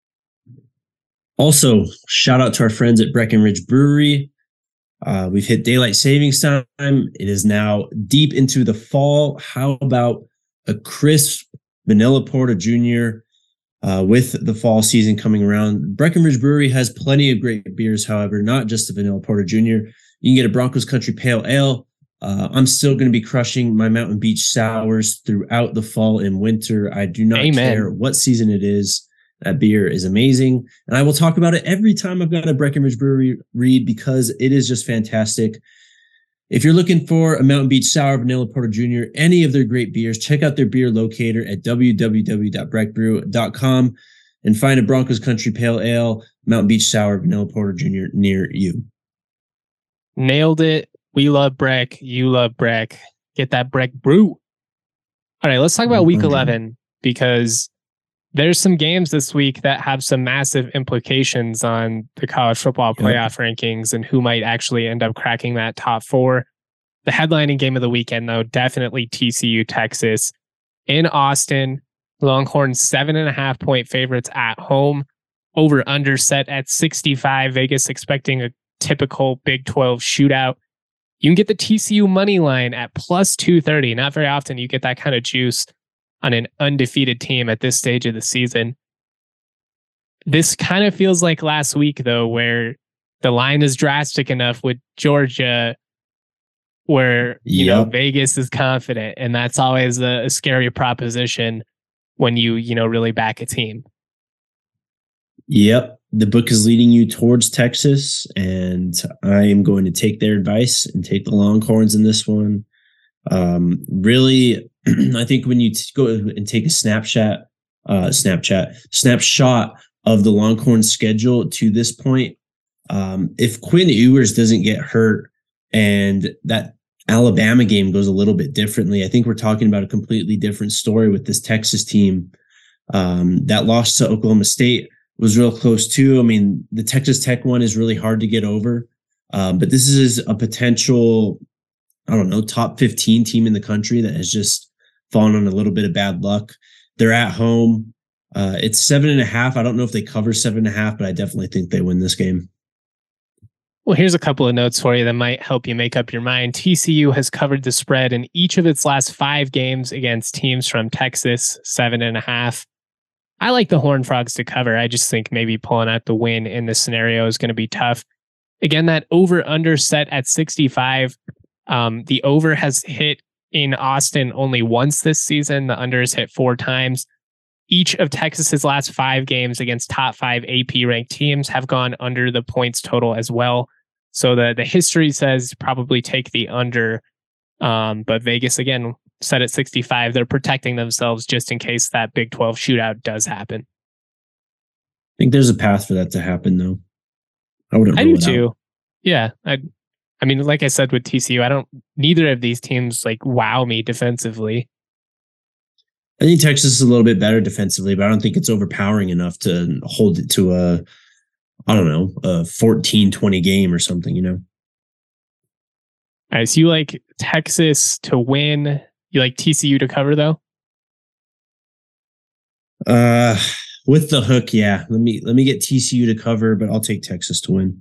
Also, shout out to our friends at Breckenridge Brewery. We've hit daylight savings time. It is now deep into the fall. How about a crisp vanilla porter junior with the fall season coming around? Breckenridge Brewery has plenty of great beers, however, not just the vanilla porter junior. You can get a Broncos Country Pale Ale. I'm still going to be crushing my Mountain Beach sours throughout the fall and winter. I do not care what season it is. That beer is amazing. And I will talk about it every time I've got a Breckenridge Brewery read because it is just fantastic. If you're looking for a Mountain Beach Sour, Vanilla Porter Jr., any of their great beers, check out their beer locator at www.breckbrew.com and find a Broncos Country Pale Ale, Mountain Beach Sour, Vanilla Porter Jr. near you. Nailed it. We love Breck. You love Breck. Get that Breck brew. All right, let's talk about Week 11 because there's some games this week that have some massive implications on the college football playoff rankings and who might actually end up cracking that top 4. The headlining game of the weekend, though, definitely TCU Texas in Austin. Longhorns 7.5 point favorites at home. Over under set at 65. Vegas expecting a typical Big 12 shootout. You can get the TCU money line at plus 230. Not very often you get that kind of juice on an undefeated team at this stage of the season. This kind of feels like last week, though, where the line is drastic enough with Georgia where, you know, Vegas is confident. And that's always a scary proposition when you really back a team. Yep. The book is leading you towards Texas, and I am going to take their advice and take the Longhorns in this one. Really, I think when you go and take a snapshot of the Longhorns schedule to this point, if Quinn Ewers doesn't get hurt and that Alabama game goes a little bit differently, I think we're talking about a completely different story with this Texas team. That loss to Oklahoma State was real close too. I mean, the Texas Tech one is really hard to get over, but this is a potential, top 15 team in the country that has just fallen on a little bit of bad luck. They're at home. It's 7.5. I don't know if they cover 7.5, but I definitely think they win this game. Well, here's a couple of notes for you that might help you make up your mind. TCU has covered the spread in each of its last 5 games against teams from Texas, 7.5. I like the Horned Frogs to cover. I just think maybe pulling out the win in this scenario is going to be tough. Again, that over-under set at 65. The over has hit in Austin only once this season. The under has hit 4 times. Each of Texas's last 5 games against top 5 AP ranked teams have gone under the points total as well. So the history says probably take the under. But Vegas, again, set at 65. They're protecting themselves just in case that Big 12 shootout does happen. I think there's a path for that to happen, though. I do too. Yeah. I mean, like I said with TCU, neither of these teams wow me defensively. I think Texas is a little bit better defensively, but I don't think it's overpowering enough to hold it to a 14-20 game or something, All right, so you like Texas to win. You like TCU to cover, though? With the hook, yeah. Let me get TCU to cover, but I'll take Texas to win.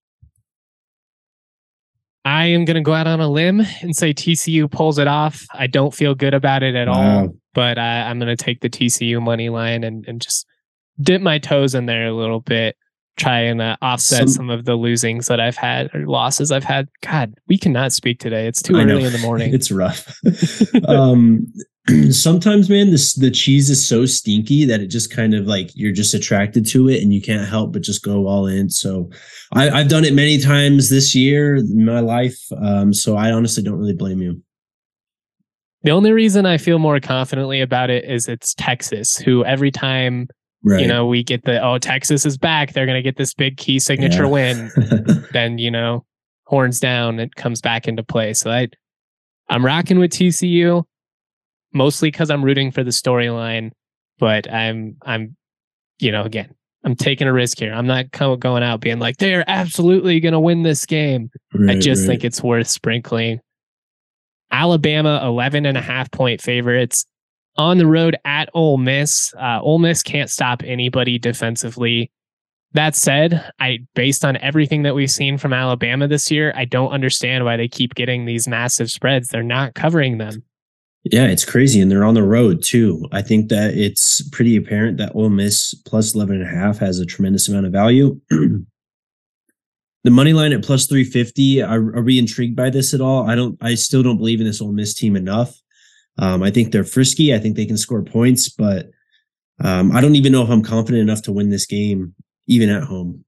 I am going to go out on a limb and say TCU pulls it off. I don't feel good about it at all, but I'm going to take the TCU money line and just dip my toes in there a little bit, try and offset some of the losings that I've had or losses I've had. God, we cannot speak today. It's too early in the morning. It's rough. Sometimes, man, the cheese is so stinky that it just kind of you're just attracted to it and you can't help but just go all in. So I've done it many times this year in my life. So I honestly don't really blame you. The only reason I feel more confidently about it is it's Texas, who every time, we get Texas is back, they're going to get this big key signature win. Then, horns down, it comes back into play. So I'm rocking with TCU. Mostly because I'm rooting for the storyline, but I'm taking a risk here. I'm not going out being like, they're absolutely going to win this game. I just think it's worth sprinkling. Alabama, 11.5 point favorites on the road at Ole Miss. Ole Miss can't stop anybody defensively. That said, based on everything that we've seen from Alabama this year, I don't understand why they keep getting these massive spreads. They're not covering them. Yeah, it's crazy. And they're on the road too. I think that it's pretty apparent that Ole Miss plus 11.5 has a tremendous amount of value. The money line at plus 350. Are we intrigued by this at all? I still don't believe in this Ole Miss team enough. I think they're frisky. I think they can score points, but I don't even know if I'm confident enough to win this game, even at home.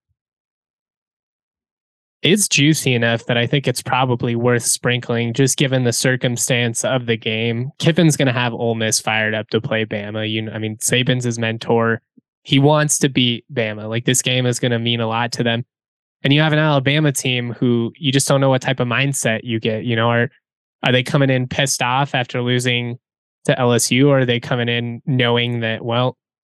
It's juicy enough that I think it's probably worth sprinkling, just given the circumstance of the game. Kiffin's going to have Ole Miss fired up to play Bama. Saban's his mentor. He wants to beat Bama. This game is going to mean a lot to them. And you have an Alabama team who you just don't know what type of mindset you get. Are they coming in pissed off after losing to LSU, or are they coming in knowing that,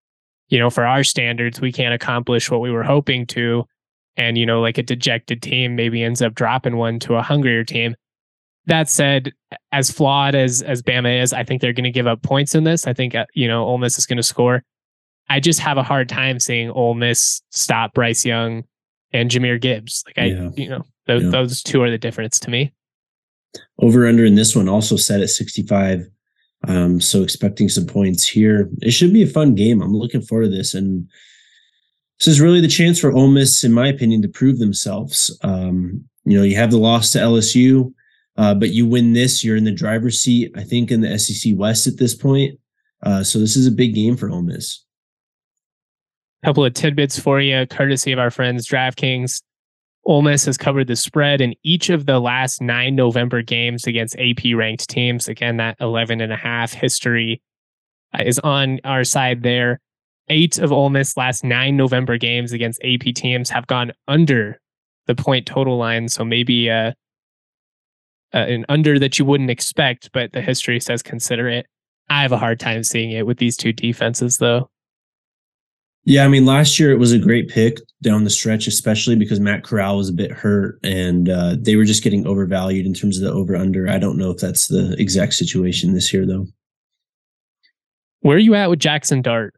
for our standards, we can't accomplish what we were hoping to. And, like a dejected team maybe ends up dropping one to a hungrier team. That said, as flawed as Bama is, I think they're going to give up points in this. I think, Ole Miss is going to score. I just have a hard time seeing Ole Miss stop Bryce Young and Jahmyr Gibbs. Those two are the difference to me. Over under in this one also set at 65. So expecting some points here. It should be a fun game. I'm looking forward to this. And this is really the chance for Ole Miss, in my opinion, to prove themselves. You have the loss to LSU, but you win this, you're in the driver's seat, I think, in the SEC West at this point. So this is a big game for Ole Miss. Couple of tidbits for you, courtesy of our friends DraftKings. Ole Miss has covered the spread in each of the last 9 November games against AP-ranked teams. Again, that 11.5 history is on our side there. 8 of Ole Miss' last 9 November games against AP teams have gone under the point total line. So maybe an under that you wouldn't expect, but the history says consider it. I have a hard time seeing it with these two defenses, though. Yeah, I mean, last year it was a great pick down the stretch, especially because Matt Corral was a bit hurt and they were just getting overvalued in terms of the over-under. I don't know if that's the exact situation this year, though. Where are you at with Jackson Dart?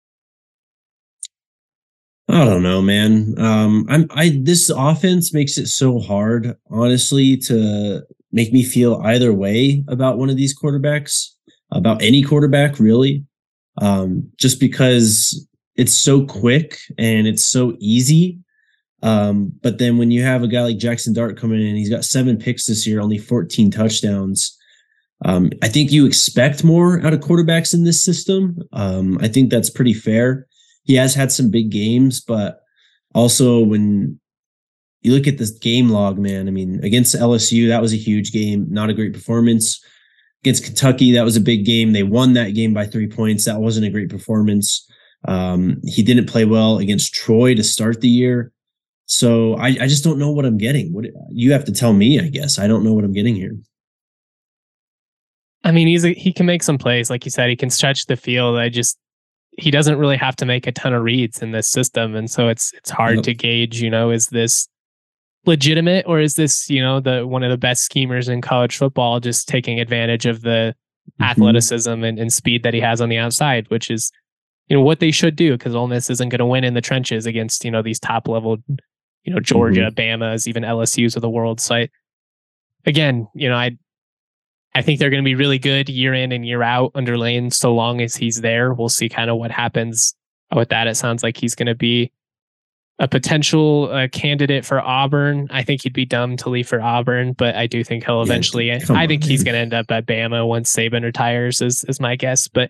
I don't know, man. This offense makes it so hard, honestly, to make me feel either way about one of these quarterbacks, about any quarterback, really. Just because it's so quick and it's so easy. But then when you have a guy like Jackson Dart coming in, he's got 7 picks this year, only 14 touchdowns. I think you expect more out of quarterbacks in this system. I think that's pretty fair. He has had some big games, but also when you look at this game log, man, I mean, against LSU, that was a huge game, not a great performance. Against Kentucky, that was a big game. They won that game by 3 points. That wasn't a great performance. He didn't play well against Troy to start the year. So I just don't know what I'm getting. What you have to tell me, I guess. I don't know what I'm getting here. I mean, he can make some plays. Like you said, he can stretch the field. He doesn't really have to make a ton of reads in this system. And so it's hard to gauge, is this legitimate or is this, the one of the best schemers in college football, just taking advantage of the athleticism and speed that he has on the outside, which is, what they should do, because Ole Miss isn't going to win in the trenches against, these top level, Georgia, Bama's, even LSU's of the world. So again, I think they're going to be really good year in and year out under Lane so long as he's there. We'll see kind of what happens with that. It sounds like he's going to be a potential candidate for Auburn. I think he'd be dumb to leave for Auburn, but I do think he'll eventually. He's going to end up at Bama once Saban retires, is my guess. But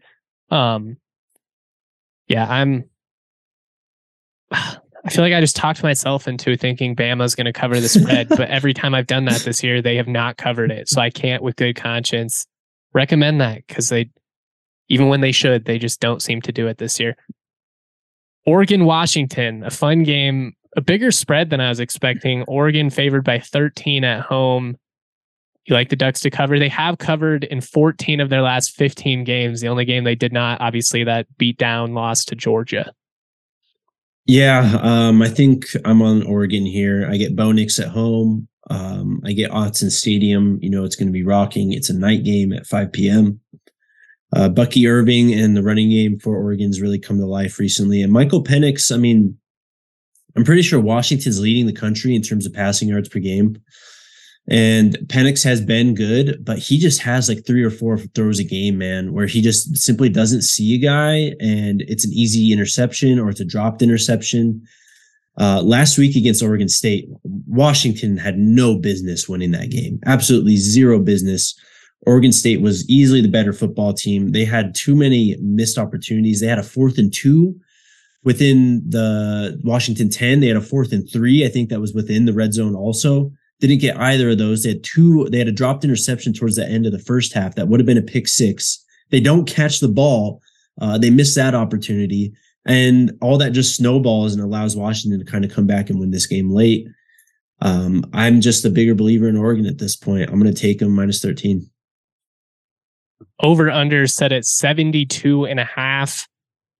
I feel like I just talked myself into thinking Bama's going to cover the spread, but every time I've done that this year, they have not covered it. So I can't, with good conscience, recommend that because even when they should, they just don't seem to do it this year. Oregon, Washington, a fun game, a bigger spread than I was expecting. Oregon favored by 13 at home. You like the Ducks to cover? They have covered in 14 of their last 15 games. The only game they did not, obviously, that beat down loss to Georgia. Yeah, I think I'm on Oregon here. I get Bo Nix at home. I get Autzen Stadium. It's going to be rocking. It's a night game at 5 p.m. Bucky Irving and the running game for Oregon's really come to life recently. And Michael Penix, I mean, I'm pretty sure Washington's leading the country in terms of passing yards per game. And Penix has been good, but he just has like 3 or 4 throws a game, man, where he just simply doesn't see a guy and it's an easy interception or it's a dropped interception. Last week against Oregon State, Washington had no business winning that game. Absolutely zero business. Oregon State was easily the better football team. They had too many missed opportunities. They had a 4th and 2 within the Washington 10. They had a 4th and 3. I think that was within the red zone also. Didn't get either of those. They had a dropped interception towards the end of the first half. That would have been a pick 6. They don't catch the ball. They miss that opportunity. And all that just snowballs and allows Washington to kind of come back and win this game late. I'm just a bigger believer in Oregon at this point. I'm going to take them minus 13. Over under set at 72.5.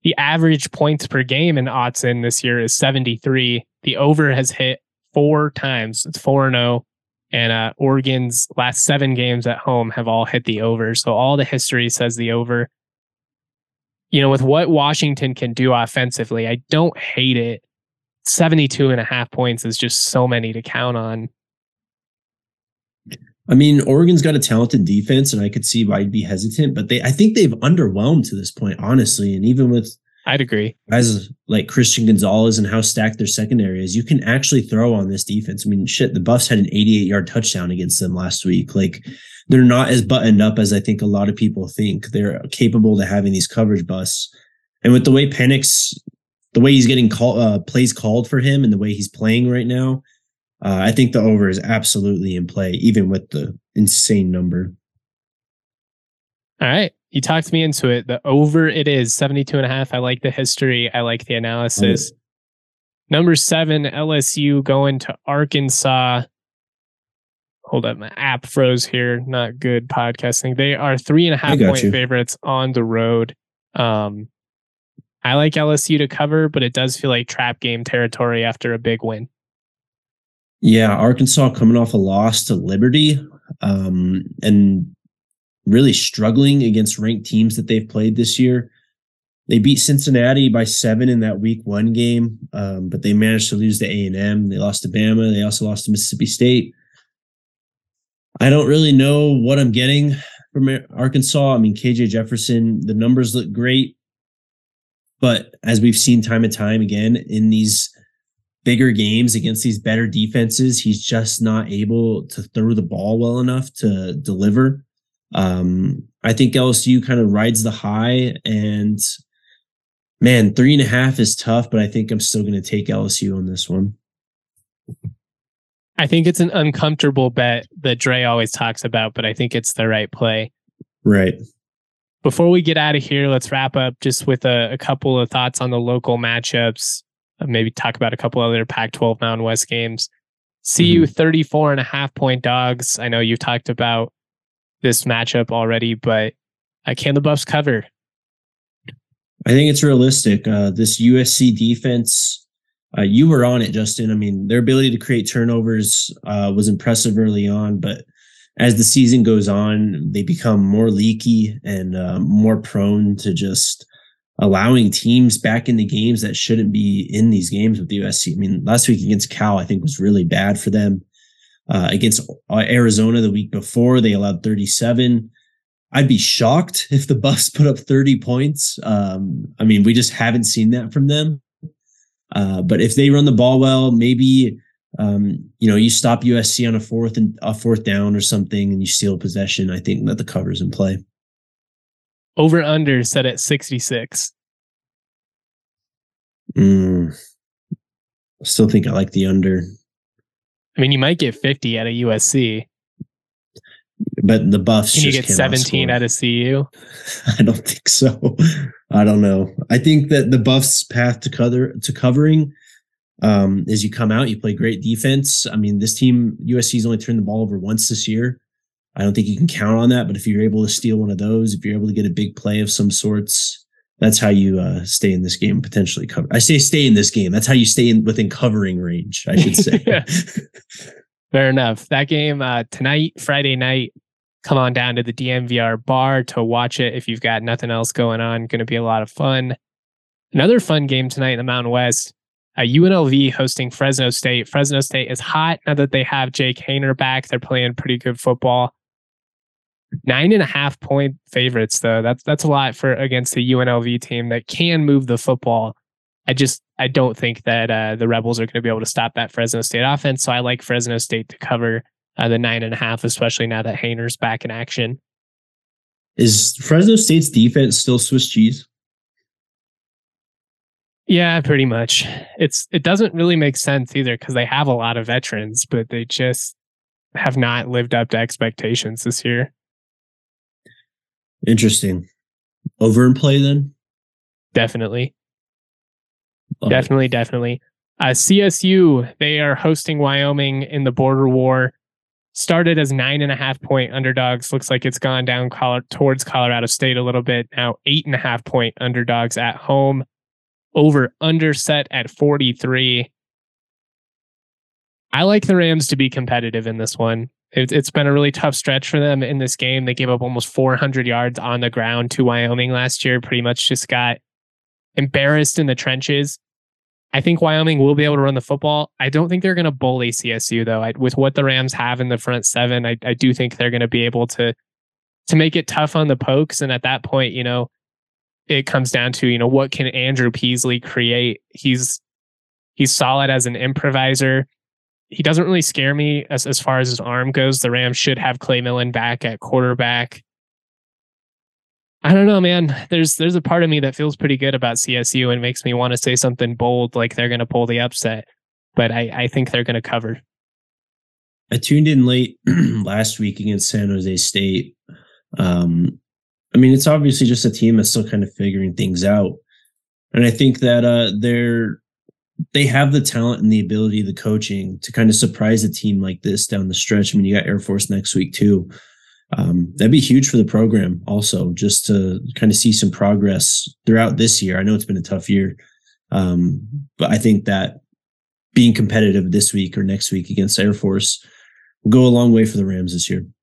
The average points per game in Autzen this year is 73. The over has hit 4 times. It's 4-0. And Oregon's last 7 games at home have all hit the over. So all the history says the over. With what Washington can do offensively, I don't hate it. 72.5 points is just so many to count on. I mean, Oregon's got a talented defense, and I could see why I'd be hesitant, but I think they've underwhelmed to this point, honestly. And even with I'd agree. Guys like Christian Gonzalez and how stacked their secondary is, you can actually throw on this defense. I mean, shit, the Buffs had an 88-yard touchdown against them last week. Like, they're not as buttoned up as I think a lot of people think. They're capable of having these coverage busts. And with the way Penix, the way he's getting plays called for him and the way he's playing right now, I think the over is absolutely in play, even with the insane number. All right. You talked me into it. The over it is 72.5. I like the history. I like the analysis. Number 7, LSU going to Arkansas. Hold up. My app froze here. Not good podcasting. They are 3.5 point favorites on the road. I like LSU to cover, but it does feel like trap game territory after a big win. Yeah, Arkansas coming off a loss to Liberty, and really struggling against ranked teams that they've played this year. They beat Cincinnati by 7 in that week 1 game, but they managed to lose to A&M. They lost to Bama. They also lost to Mississippi State. I don't really know what I'm getting from Arkansas. I mean, KJ Jefferson, the numbers look great, but as we've seen time and time again in these bigger games against these better defenses, he's just not able to throw the ball well enough to deliver. I think LSU kind of rides the high, and man, 3.5 is tough, but I think I'm still going to take LSU on this one. I think it's an uncomfortable bet that Dre always talks about, but I think it's the right play. Right. Before we get out of here, let's wrap up just with a couple of thoughts on the local matchups. Maybe talk about a couple other Pac-12 Mountain West games. CU 34.5 point dogs. I know you've talked about this matchup already, but can the Buffs cover? I think it's realistic. This USC defense, you were on it, Justin. I mean, their ability to create turnovers was impressive early on, but as the season goes on, they become more leaky and more prone to just allowing teams back in the games that shouldn't be in these games with the USC. I mean, last week against Cal, I think was really bad for them. Against Arizona the week before, they allowed 37. I'd be shocked if the Buffs put up 30 points. I mean, we just haven't seen that from them. But if they run the ball well, maybe you stop USC on a fourth down or something, and you steal possession. I think that the cover's in play. Over under set at 66. I still think I like the under. I mean, you might get 50 out of USC. But the Buffs Can you get 17 out of CU? I don't think so. I don't know. I think that the Buffs' path to covering is you come out, you play great defense. I mean, this team, USC's only turned the ball over once this year. I don't think you can count on that, but if you're able to steal one of those, if you're able to get a big play of some sorts, that's how you stay in this game, potentially cover. I say stay in this game. That's how you stay within covering range, I should say. Fair enough. That game tonight, Friday night, come on down to the DMVR bar to watch it if you've got nothing else going on. Going to be a lot of fun. Another fun game tonight in the Mountain West. UNLV hosting Fresno State. Fresno State is hot now that they have Jake Haener back. They're playing pretty good football. 9.5 point favorites, though. That's a lot for against a UNLV team that can move the football. I don't think that the Rebels are going to be able to stop that Fresno State offense. So I like Fresno State to cover the 9.5, especially now that Haener's back in action. Is Fresno State's defense still Swiss cheese? Yeah, pretty much. It doesn't really make sense either because they have a lot of veterans, but they just have not lived up to expectations this year. Interesting. Over in play then? Definitely. Definitely. CSU, they are hosting Wyoming in the border war. started as 9.5-point underdogs. Looks like it's gone down towards Colorado State a little bit. Now 8.5-point underdogs at home. Over under set at 43. I like the Rams to be competitive in this one. It's been a really tough stretch for them in this game. They gave up almost 400 yards on the ground to Wyoming last year. Pretty much just got embarrassed in the trenches. I think Wyoming will be able to run the football. I don't think they're going to bully CSU, though. With what the Rams have in the front seven, I do think they're going to be able to make it tough on the Pokes. And at that point, it comes down to, what can Andrew Peasley create? He's solid as an improviser. He doesn't really scare me as far as his arm goes. The Rams should have Clay Millen back at quarterback. I don't know, man. There's a part of me that feels pretty good about CSU and makes me want to say something bold, like they're going to pull the upset. But I think they're going to cover. I tuned in late last week against San Jose State. It's obviously just a team that's still kind of figuring things out. And I think that they have the talent and the ability, the coaching to kind of surprise a team like this down the stretch. You got Air Force next week too. That'd be huge for the program also, just to kind of see some progress throughout this year. I know it's been a tough year, but I think that being competitive this week or next week against Air Force will go a long way for the Rams this year.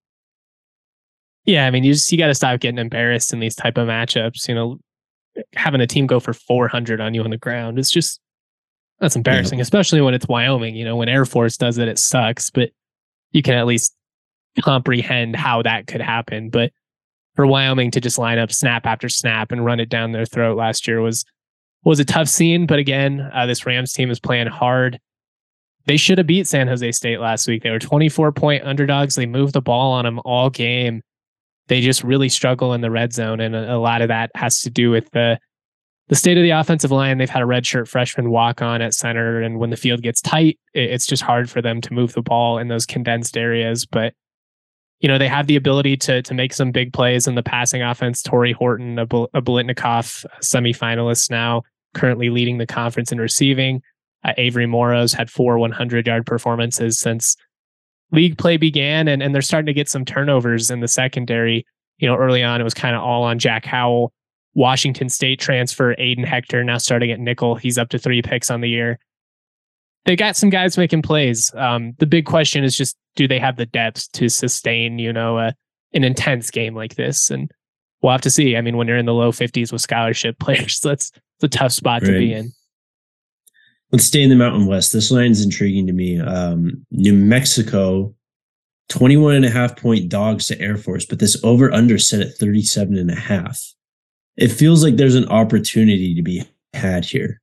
Yeah, you got to stop getting embarrassed in these type of matchups. Having a team go for 400 on you on the ground, that's embarrassing, especially when it's Wyoming. When Air Force does it, it sucks, but you can at least comprehend how that could happen. But for Wyoming to just line up snap after snap and run it down their throat last year was a tough scene. But again, this Rams team is playing hard. They should have beat San Jose State last week. They were 24-point underdogs. They moved the ball on them all game. They just really struggle in the red zone, and a lot of that has to do with the state of the offensive line. They've had a redshirt freshman walk on at center, and when the field gets tight, it's just hard for them to move the ball in those condensed areas. But they have the ability to make some big plays in the passing offense. Torrey Horton, a Biletnikoff semifinalist now, currently leading the conference in receiving. Avery Moro's had 4 100-yard performances since league play began, and they're starting to get some turnovers in the secondary. Early on, it was kind of all on Jack Howell. Washington State transfer Aiden Hector now starting at nickel. He's up to 3 picks on the year. They got some guys making plays. The big question is just, do they have the depth to sustain, an intense game like this? And we'll have to see. When you're in the low 50s with scholarship players, that's a tough spot to be in. Let's stay in the Mountain West. This line is intriguing to me. New Mexico, 21.5-point dogs to Air Force, but this over-under set at 37.5. It feels like there's an opportunity to be had here.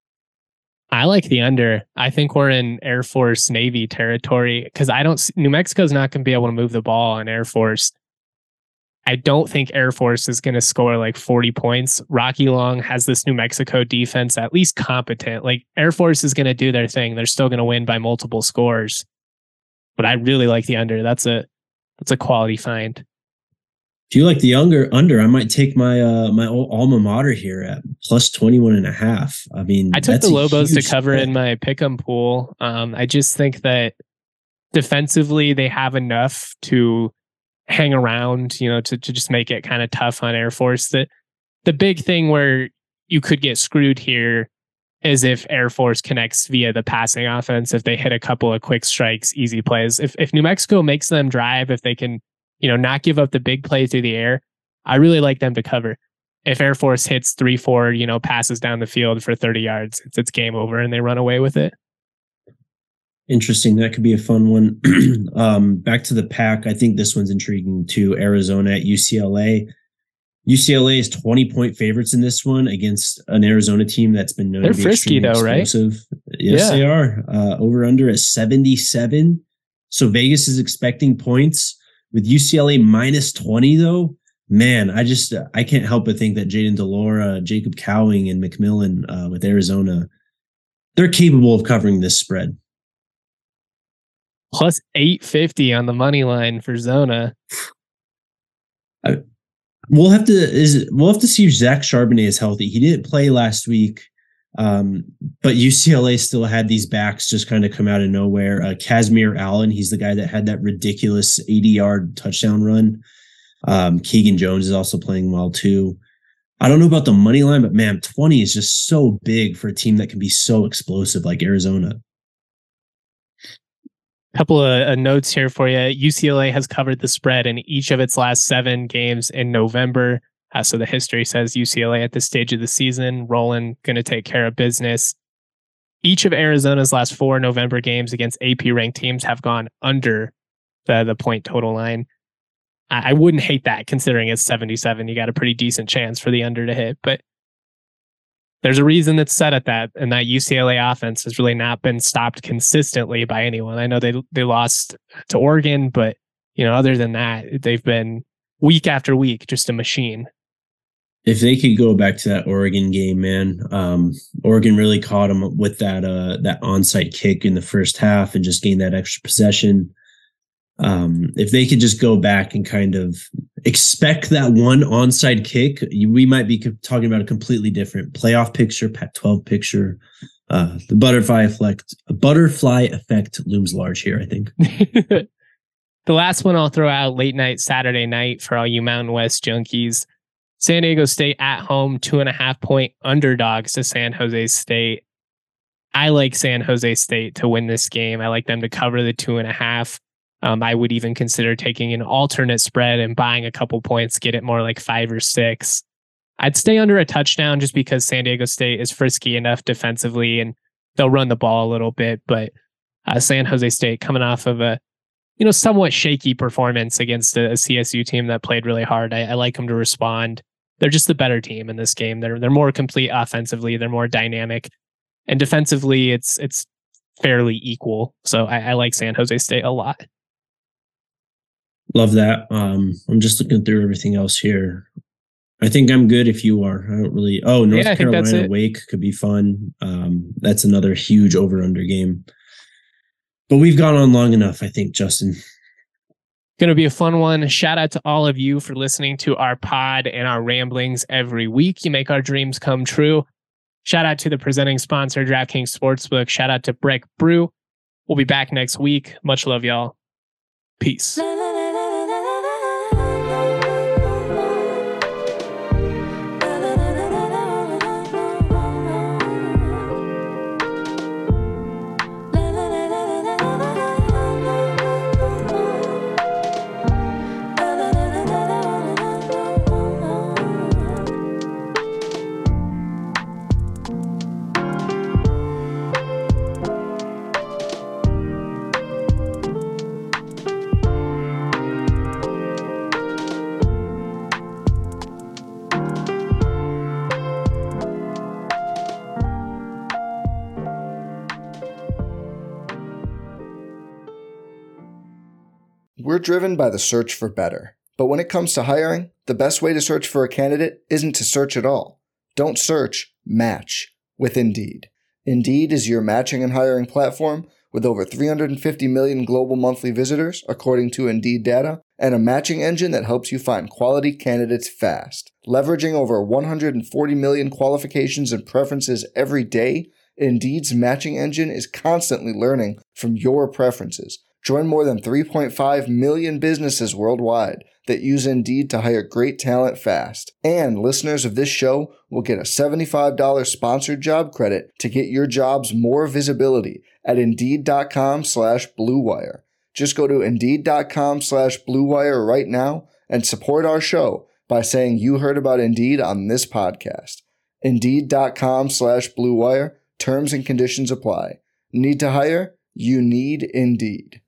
I like the under. I think we're in Air Force Navy territory because New Mexico's not going to be able to move the ball on Air Force. I don't think Air Force is going to score like 40 points. Rocky Long has this New Mexico defense at least competent. Like Air Force is going to do their thing. They're still going to win by multiple scores. But I really like the under. That's a quality find. If you like the under, I might take my my old alma mater here at plus 21.5. I took the Lobos to cover in my pick'em pool. I just think that defensively they have enough to hang around, to just make it kind of tough on Air Force. The big thing where you could get screwed here is if Air Force connects via the passing offense, if they hit a couple of quick strikes, easy plays. If New Mexico makes them drive, if they can, not give up the big play through the air, I really like them to cover. If Air Force hits 3-4, passes down the field for 30 yards, it's game over and they run away with it. Interesting. That could be a fun one. Back to the pack. I think this one's intriguing too. Arizona at UCLA. UCLA is 20-point favorites in this one against an Arizona team that's been known to be frisky though, explosive. Right? Yes, yeah. They are. Over under at 77. So Vegas is expecting points. With UCLA minus 20 though, man, I can't help but think that Jaden DeLora, Jacob Cowing, and McMillan with Arizona, they're capable of covering this spread. Plus 850 on the money line for Zona. We'll have to see if Zach Charbonnet is healthy. He didn't play last week. But UCLA still had these backs just kind of come out of nowhere. Casimir Allen, he's the guy that had that ridiculous 80-yard touchdown run. Keegan Jones is also playing well too. I don't know about the money line, but man, 20 is just so big for a team that can be so explosive like Arizona. Couple of notes here for you. UCLA has covered the spread in each of its last 7 games in November. So the history says UCLA at this stage of the season, rolling, going to take care of business. Each of Arizona's last 4 November games against AP-ranked teams have gone under the point total line. I wouldn't hate that considering it's 77. You got a pretty decent chance for the under to hit, but there's a reason that's set at that, and that UCLA offense has really not been stopped consistently by anyone. I know they lost to Oregon, but other than that, they've been week after week just a machine. If they could go back to that Oregon game, man, Oregon really caught them with that onside kick in the first half and just gained that extra possession. If they could just go back and kind of expect that one onside kick, we might be talking about a completely different playoff picture, Pac-12 picture. The butterfly effect looms large here, I think. The last one I'll throw out, late night Saturday night for all you Mountain West junkies. San Diego State at home, 2.5-point underdogs to San Jose State. I like San Jose State to win this game. I like them to cover the 2.5. I would even consider taking an alternate spread and buying a couple points, get it more like 5 or 6. I'd stay under a touchdown just because San Diego State is frisky enough defensively and they'll run the ball a little bit. But San Jose State coming off of a somewhat shaky performance against a CSU team that played really hard. I like them to respond. They're just the better team in this game. They're more complete offensively. They're more dynamic, and defensively, it's fairly equal. So I like San Jose State a lot. Love that. I'm just looking through everything else here. I think I'm good if you are. I don't really. Oh, North Carolina Wake could be fun. That's another huge over-under game. But we've gone on long enough, I think, Justin. Going to be a fun one. Shout out to all of you for listening to our pod and our ramblings every week. You make our dreams come true. Shout out to the presenting sponsor, DraftKings Sportsbook. Shout out to Breck Brew. We'll be back next week. Much love, y'all. Peace. We're driven by the search for better. But when it comes to hiring, the best way to search for a candidate isn't to search at all. Don't search, match with Indeed. Indeed is your matching and hiring platform with over 350 million global monthly visitors, according to Indeed data, and a matching engine that helps you find quality candidates fast. Leveraging over 140 million qualifications and preferences every day, Indeed's matching engine is constantly learning from your preferences. Join more than 3.5 million businesses worldwide that use Indeed to hire great talent fast. And listeners of this show will get a $75 sponsored job credit to get your jobs more visibility at Indeed.com/Blue Wire. Just go to Indeed.com/Blue Wire right now and support our show by saying you heard about Indeed on this podcast. Indeed.com/Blue Wire. Terms and conditions apply. Need to hire? You need Indeed.